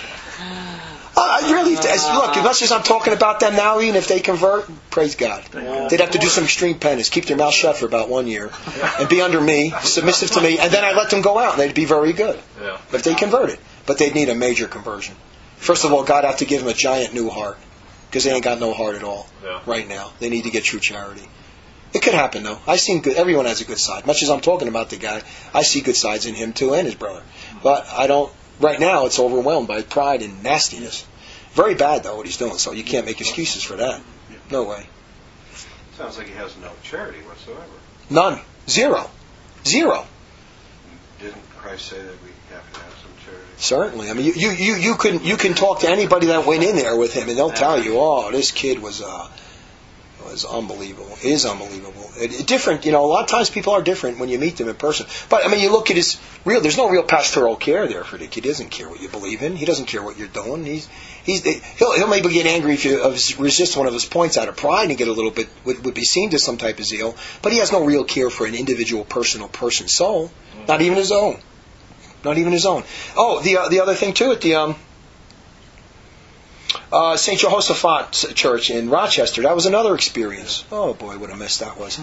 Look, as much as I'm talking about them now, even if they convert, praise God. They'd have to do some extreme penance, keep their mouth shut for about 1 year, and be under me, submissive to me, and then I let them go out, and they'd be very good if they converted. But they'd need a major conversion. First of all, God have to give them a giant new heart, because they ain't got no heart at all right now. They need to get true charity. It could happen, though. I seen good. Everyone has a good side. Much as I'm talking about the guy, I see good sides in him too, and his brother. But I don't. Right now, it's overwhelmed by pride and nastiness. Very bad, though, what he's doing. So you can't make excuses for that. No way. Sounds like he has no charity whatsoever. None. Zero. Didn't Christ say that we have to have some charity? Certainly. I mean, you can talk to anybody that went in there with him, and they'll tell you, oh, this kid was unbelievable. Is unbelievable. Different, a lot of times people are different when you meet them in person. But I mean, you look at there's no real pastoral care there for the kid. He doesn't care what you believe in. He doesn't care what you're doing. He'll maybe get angry if you resist one of his points out of pride and get a little bit, would be seen to some type of zeal. But he has no real care for an individual person's soul. Not even his own. Not even his own. Oh, the other thing too, at the St. Jehoshaphat Church in Rochester, that was another experience. Oh boy, what a mess that was.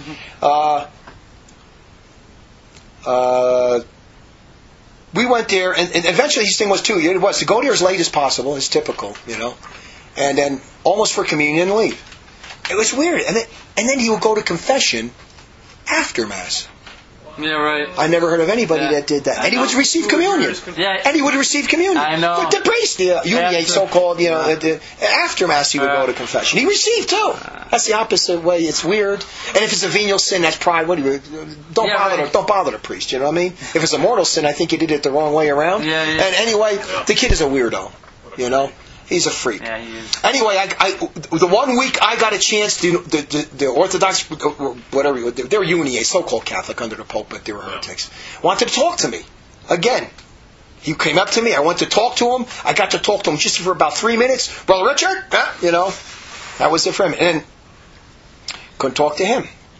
We went there, and eventually his thing was too, it was to go there as late as possible, as typical, and then almost for communion and leave. It was weird. And then he would go to confession after Mass. Yeah, right. I never heard of anybody that did that. And he would receive communion. Yeah. And he would receive communion. I know. The priest, the uniate, so-called, after Mass he would go to confession. He received too. That's the opposite way. It's weird. And if it's a venial sin, that's pride. Don't bother the priest. You know what I mean? If it's a mortal sin, I think he did it the wrong way around. Yeah. And anyway, the kid is a weirdo. He's a freak. Yeah, he is. Anyway, the 1 week I got a chance to, the Orthodox, whatever, they were uniate, so-called Catholic under the Pope, but they were heretics, wanted to talk to me. Again, he came up to me, I went to talk to him, I got to talk to him just for about 3 minutes. Brother Richard, that was it for him. And then, couldn't talk to him.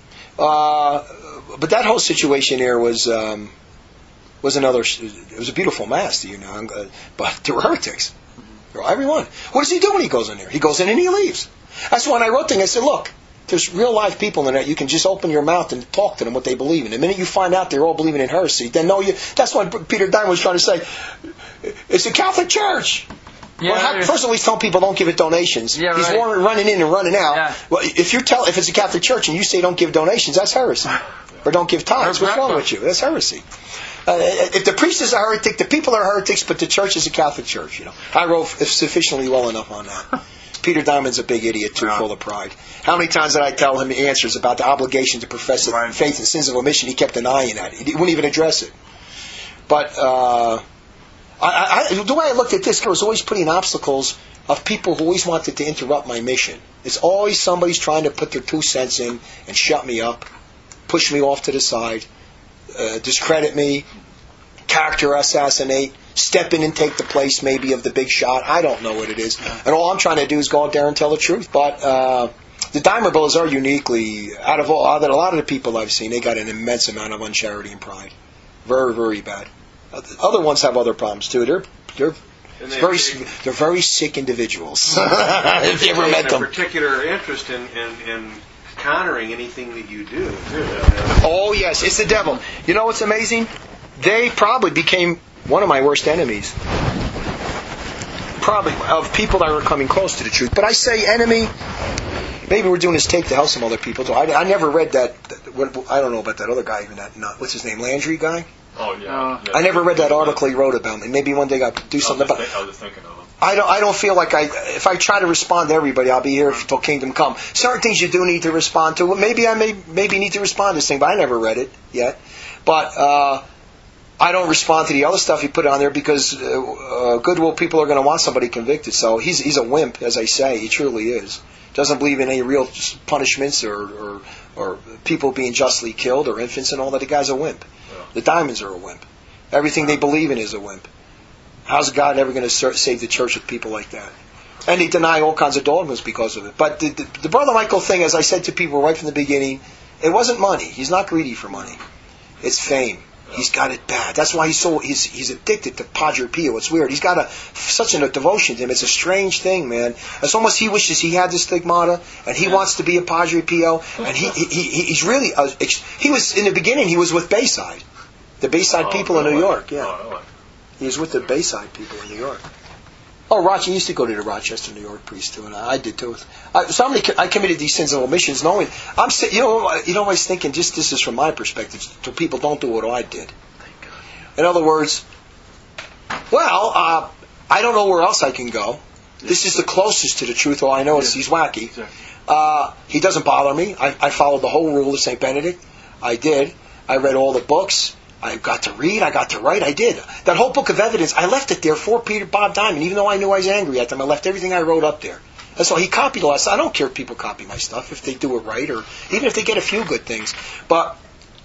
But that whole situation there was another, it was a beautiful Mass, but they were heretics. Everyone. What does he do when he goes in there? He goes in and he leaves. That's when I wrote things. I said, look, there's real live people in there. You can just open your mouth and talk to them what they believe in. The minute you find out they're all believing in heresy, then that's what Peter Diamond was trying to say. It's a Catholic Church. Yeah, first of all, he's telling people don't give it donations. Yeah, he's right. running in and running out. Yeah. Well, if it's a Catholic Church and you say don't give donations, that's heresy. Or don't give tithes. What's wrong with you? That's heresy. If the priest is a heretic, the people are heretics, but the church is a Catholic church. I wrote sufficiently well enough on that. Peter Diamond's a big idiot too, full of pride. How many times did I tell him the answers about the obligation to profess faith and sins of omission? He kept denying that. He wouldn't even address it. But the way I looked at this, there was always putting obstacles of people who always wanted to interrupt my mission. It's always somebody's trying to put their 2 cents in and shut me up, push me off to the side. Discredit me, character assassinate, step in and take the place maybe of the big shot. I don't know what it is. And all I'm trying to do is go out there and tell the truth. But the Dimer brothers are uniquely, out of a lot of the people I've seen, they got an immense amount of uncharity and pride. Very, very bad. Other ones have other problems too. They're very sick individuals. If you ever met them. A particular interest in countering anything that you do. Oh yes, it's the devil. You know what's amazing? They probably became one of my worst enemies. Probably of people that were coming close to the truth. But I say enemy. Maybe we're doing this tape to help some other people too. I never read that. I don't know about that other guy even. What's his name? Landry guy. Oh yeah. I never read that article he wrote about me. Maybe one day I'll do something about. I was just thinking of him. I don't feel like if I try to respond to everybody, I'll be here till kingdom come. Certain things you do need to respond to. Maybe I maybe need to respond to this thing, but I never read it yet. But I don't respond to the other stuff he put on there because goodwill people are going to want somebody convicted. So he's a wimp, as I say. He truly is. Doesn't believe in any real punishments or people being justly killed or infants and all that. The guy's a wimp. Yeah. The Diamonds are a wimp. Everything they believe in is a wimp. How's God ever going to save the church with people like that? And they deny all kinds of dogmas because of it. But the Brother Michael thing, as I said to people right from the beginning, it wasn't money. He's not greedy for money. It's fame. He's got it bad. That's why he's addicted to Padre Pio. It's weird. He's got such a devotion to him. It's a strange thing, man. It's almost he wishes he had this stigmata, and he wants to be a Padre Pio. And he's really he was in the beginning. He was with Bayside, the Bayside people in New York. Yeah, he was with the Bayside people in New York. Oh, Rochester used to go to the Rochester, New York priest too, and I did too. I committed these sins of omissions, knowing always thinking. Just this is from my perspective, so people don't do what I did. In other words, I don't know where else I can go. This is the closest to the truth. All I know is he's wacky. He doesn't bother me. I followed the whole rule of St. Benedict. I did. I read all the books. I got to read, I got to write, I did. That whole book of evidence, I left it there for Bob Diamond, even though I knew I was angry at them. I left everything I wrote up there. That's all. He copied a lot of stuff. I don't care if people copy my stuff, if they do it right, or even if they get a few good things. But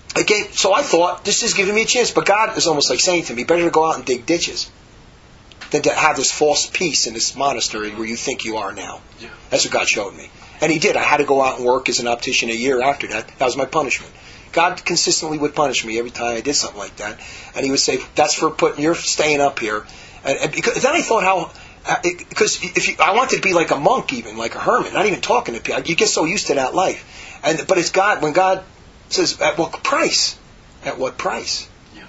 so I thought, this is giving me a chance. But God is almost like saying to me, better to go out and dig ditches than to have this false peace in this monastery where you think you are now. Yeah. That's what God showed me. And He did. I had to go out and work as an optician a year after that. That was my punishment. God consistently would punish me every time I did something like that. And He would say, that's for you're staying up here. And because then I thought because I wanted to be like a monk even, like a hermit, not even talking to people. You get so used to that life. But it's God, when God says, at what price? At what price?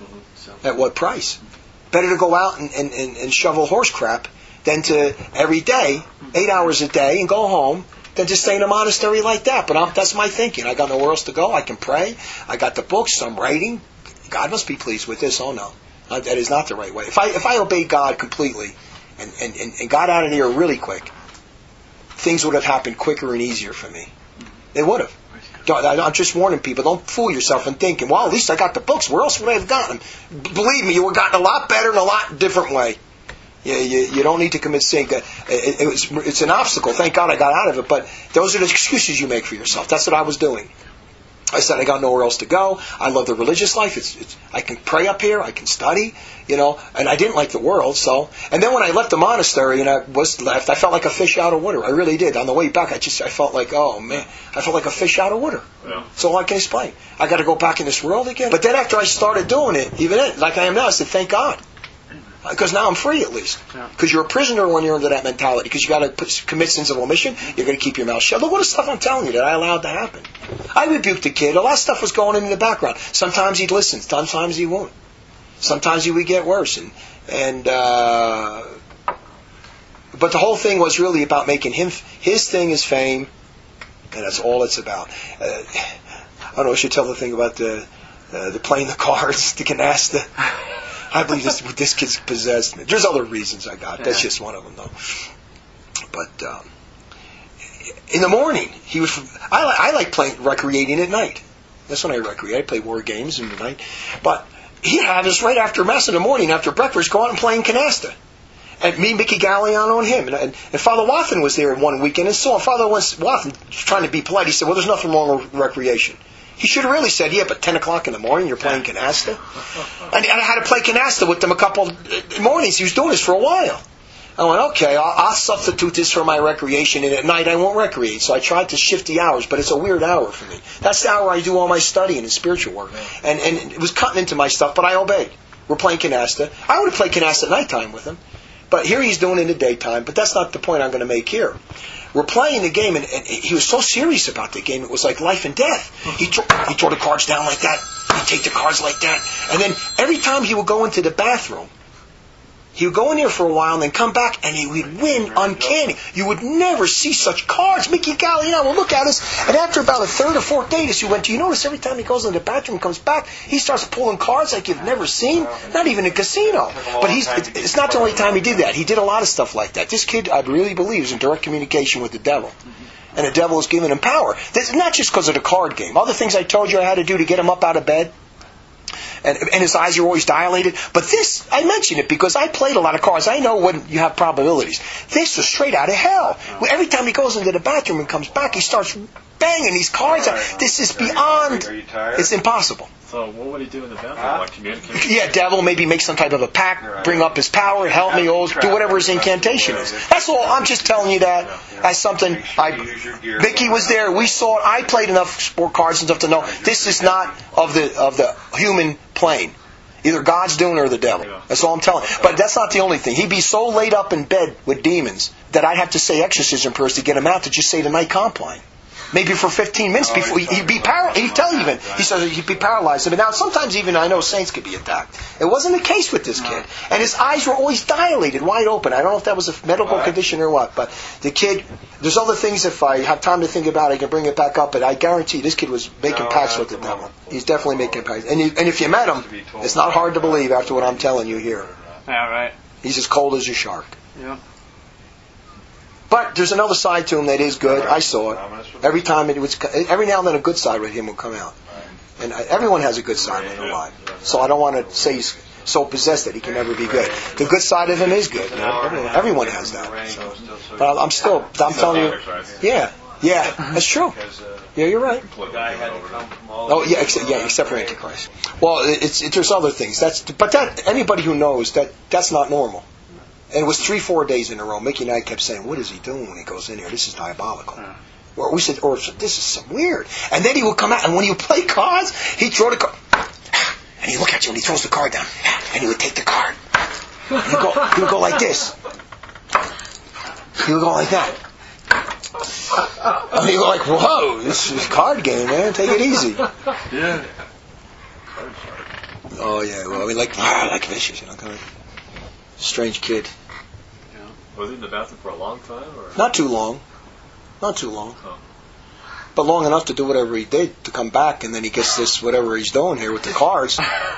At what price? Better to go out and shovel horse crap than to every day, 8 hours a day, and go home, than to stay in a monastery like that. But that's my thinking. I got nowhere else to go. I can pray. I got the books. I'm writing. God must be pleased with this. Oh no, that is not the right way. If I obeyed God completely and got out of here really quick, things would have happened quicker and easier for me. They would have. I'm just warning people, don't fool yourself and thinking, well, at least I got the books. Where else would I have gotten them? Believe me, you would have gotten a lot better in a lot different way. You don't need to commit sin. It's an obstacle. Thank God I got out of it. But those are the excuses you make for yourself. That's what I was doing. I said I got nowhere else to go. I love the religious life. I can pray up here. I can study, and I didn't like the world. And then when I left the monastery and I was left, I felt like a fish out of water. I really did. On the way back, I felt like, oh man, I felt like a fish out of water. Yeah. That's all I can explain. I got to go back in this world again. But then after I started doing it, even then, like I am now, I said, thank God. Because now I'm free at least. Because you're a prisoner when you're under that mentality. Because you got to commit sins of omission. You're going to keep your mouth shut. Look what the stuff I'm telling you that I allowed to happen. I rebuked the kid. A lot of stuff was going on in the background. Sometimes he'd listen. Sometimes he won't. Sometimes he would get worse. But the whole thing was really about making his thing is fame, and that's all it's about. I don't know. I should tell the thing about the playing the cards, the canasta. I believe this kid's possessed. There's other reasons I got. That's just one of them, though. But in the morning, he was. I like recreating at night. That's when I recreate. I play war games in the night. But he'd have us right after mess in the morning, after breakfast, go out and playing canasta. And me, Mickey Galliano, and him. And Father Wathen was there one weekend and saw him. Father Wathen, trying to be polite, he said, well, there's nothing wrong with recreation. He should have really said, yeah, but 10 o'clock in the morning you're playing canasta? And I had to play canasta with them a couple mornings. He was doing this for a while. I went, okay, I'll substitute this for my recreation, and at night I won't recreate. So I tried to shift the hours, but it's a weird hour for me. That's the hour I do all my studying and spiritual work. And it was cutting into my stuff, but I obeyed. We're playing canasta. I would have played canasta at nighttime with him. But here he's doing it in the daytime, but that's not the point I'm going to make here. We're playing the game, and he was so serious about the game, it was like life and death. He tore the cards down like that, he'd take the cards like that, and then every time he would go into the bathroom, he would go in there for a while and then come back and he would win uncanny. You would never see such cards. Mickey Galliano would look at us, and after about the third or fourth day, he went, do you notice every time he goes in the bathroom and comes back, he starts pulling cards like you've never seen? Not even a casino. But it's not the only time he did that. He did a lot of stuff like that. This kid, I really believe, is in direct communication with the devil. And the devil is giving him power. That's not just because of the card game. Other things I told you I had to do to get him up out of bed. And his eyes are always dilated. But this, I mention it because I played a lot of cards. I know when you have probabilities. This was straight out of hell. Every time he goes into the bathroom and comes back, he starts banging these cards out. This is beyond. Are you tired? It's impossible. So what would he do in the bathroom? Like communicate? Yeah, devil, maybe make some type of a pact, bring up his power, help me, do whatever his incantation is. That's all. I'm just telling you that as something. Vicky was there. We saw it. I played enough sport cards and stuff to know this is not of the human plane. Either God's doing it or the devil. That's all I'm telling you. But that's not the only thing. He'd be so laid up in bed with demons that I'd have to say exorcism prayers to get him out to just say the night compline. Maybe for 15 minutes before he'd be paralyzed. He'd tell you even. He says he'd be paralyzed. But now sometimes even I know saints could be attacked. It wasn't the case with this kid. And his eyes were always dilated, wide open. I don't know if that was a medical condition or what. But the kid, there's other things if I have time to think about, I can bring it back up. But I guarantee this kid was making pacts with the devil. He's definitely making pacts. And if you met him, it's not hard to believe after what I'm telling you here. Yeah, right. He's as cold as a shark. Yeah. But there's another side to him that is good. I saw it. Every now and then a good side with him will come out. And everyone has a good side in their life. So I don't want to say he's so possessed that he can never be good. The good side of him is good. You know? Everyone has that. So. But I'm telling you, yeah, that's true. Yeah, you're right. Oh, yeah, except for Antichrist. Well, there's other things. But anybody who knows that's not normal. And it was 3-4 days in a row. Mickey and I kept saying, "What is he doing when he goes in here? This is diabolical." Or we said, "This is so weird." And then he would come out, and when you play cards, he'd throw the card, and he'd look at you, and he throws the card down, and he would take the card. And he would go like this. He would go like that. And you're like, "Whoa, this is a card game, man. Take it easy." Yeah. Oh yeah. Well, I mean, like vicious, kind of strange kid. Yeah. Was he in the bathroom for a long time, or Not too long. Not too long. Oh. But long enough to do whatever he did to come back, and then he gets this whatever he's doing here with the cards.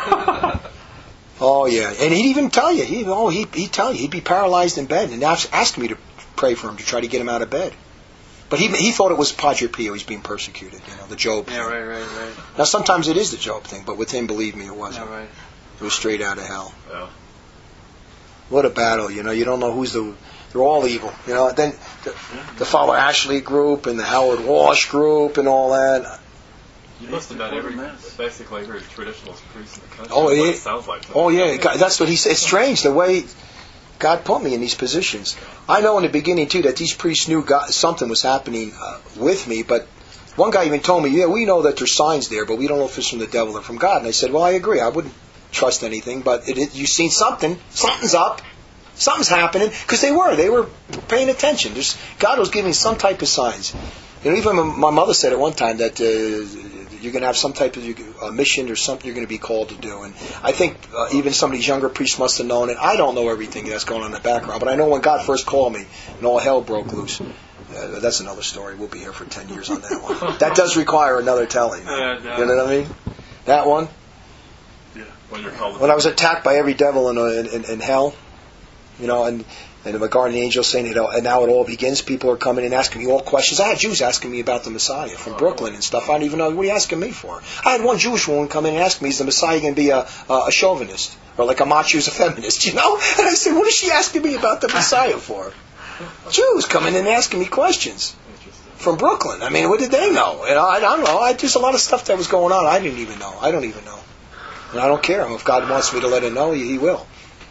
Oh yeah, and he'd even tell you. He'd tell you. He'd be paralyzed in bed and ask me to pray for him to try to get him out of bed. But he thought it was Padre Pio. He's being persecuted. The Job thing. Yeah, right. Now sometimes it is the Job thing, but with him, believe me, it wasn't. Yeah, right. It was straight out of hell. Yeah. What a battle! You don't know who's the. They're all evil. Then the Father Ashley group and the Howard Walsh group and all that. You must have met basically every traditionalist priest in the country. Oh, That's what yeah. it sounds like. Oh, yeah. That's what he said. It's strange the way God put me in these positions. I know in the beginning, too, that these priests knew something was happening with me, but one guy even told me, "Yeah, we know that there's signs there, but we don't know if it's from the devil or from God." And I said, "Well, I agree. I wouldn't trust anything, but you've seen something. Something's up. Something's happening." Because they were paying attention. God was giving some type of signs. Even my mother said at one time that you're going to have some type of mission or something you're going to be called to do. And I think even some of these younger priests must have known it. I don't know everything that's going on in the background, but I know when God first called me and all hell broke loose. That's another story. We'll be here for 10 years on that one. That does require another telling. You know what I mean? That one. Yeah. When I was attacked by every devil in hell, and my guardian angel saying, and now it all begins. People are coming and asking me all questions. I had Jews asking me about the Messiah from Brooklyn and stuff. I don't even know, what are you asking me for? I had one Jewish woman come in and ask me, is the Messiah going to be a chauvinist? Or like a macho who's a feminist, And I said, what is she asking me about the Messiah for? Jews coming in and asking me questions from Brooklyn. I mean, what did they know? I don't know. There's a lot of stuff that was going on. I don't even know. And I don't care. If God wants me to let him know, he will.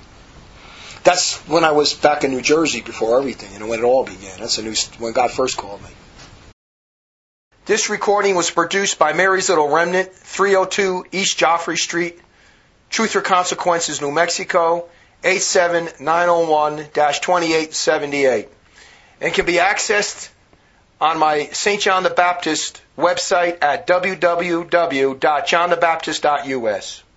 That's when I was back in New Jersey before everything, when it all began. That's when God first called me. This recording was produced by Mary's Little Remnant, 302 East Joffrey Street, Truth or Consequences, New Mexico, 87901-2878, and can be accessed on my St. John the Baptist website at www.johnthebaptist.us.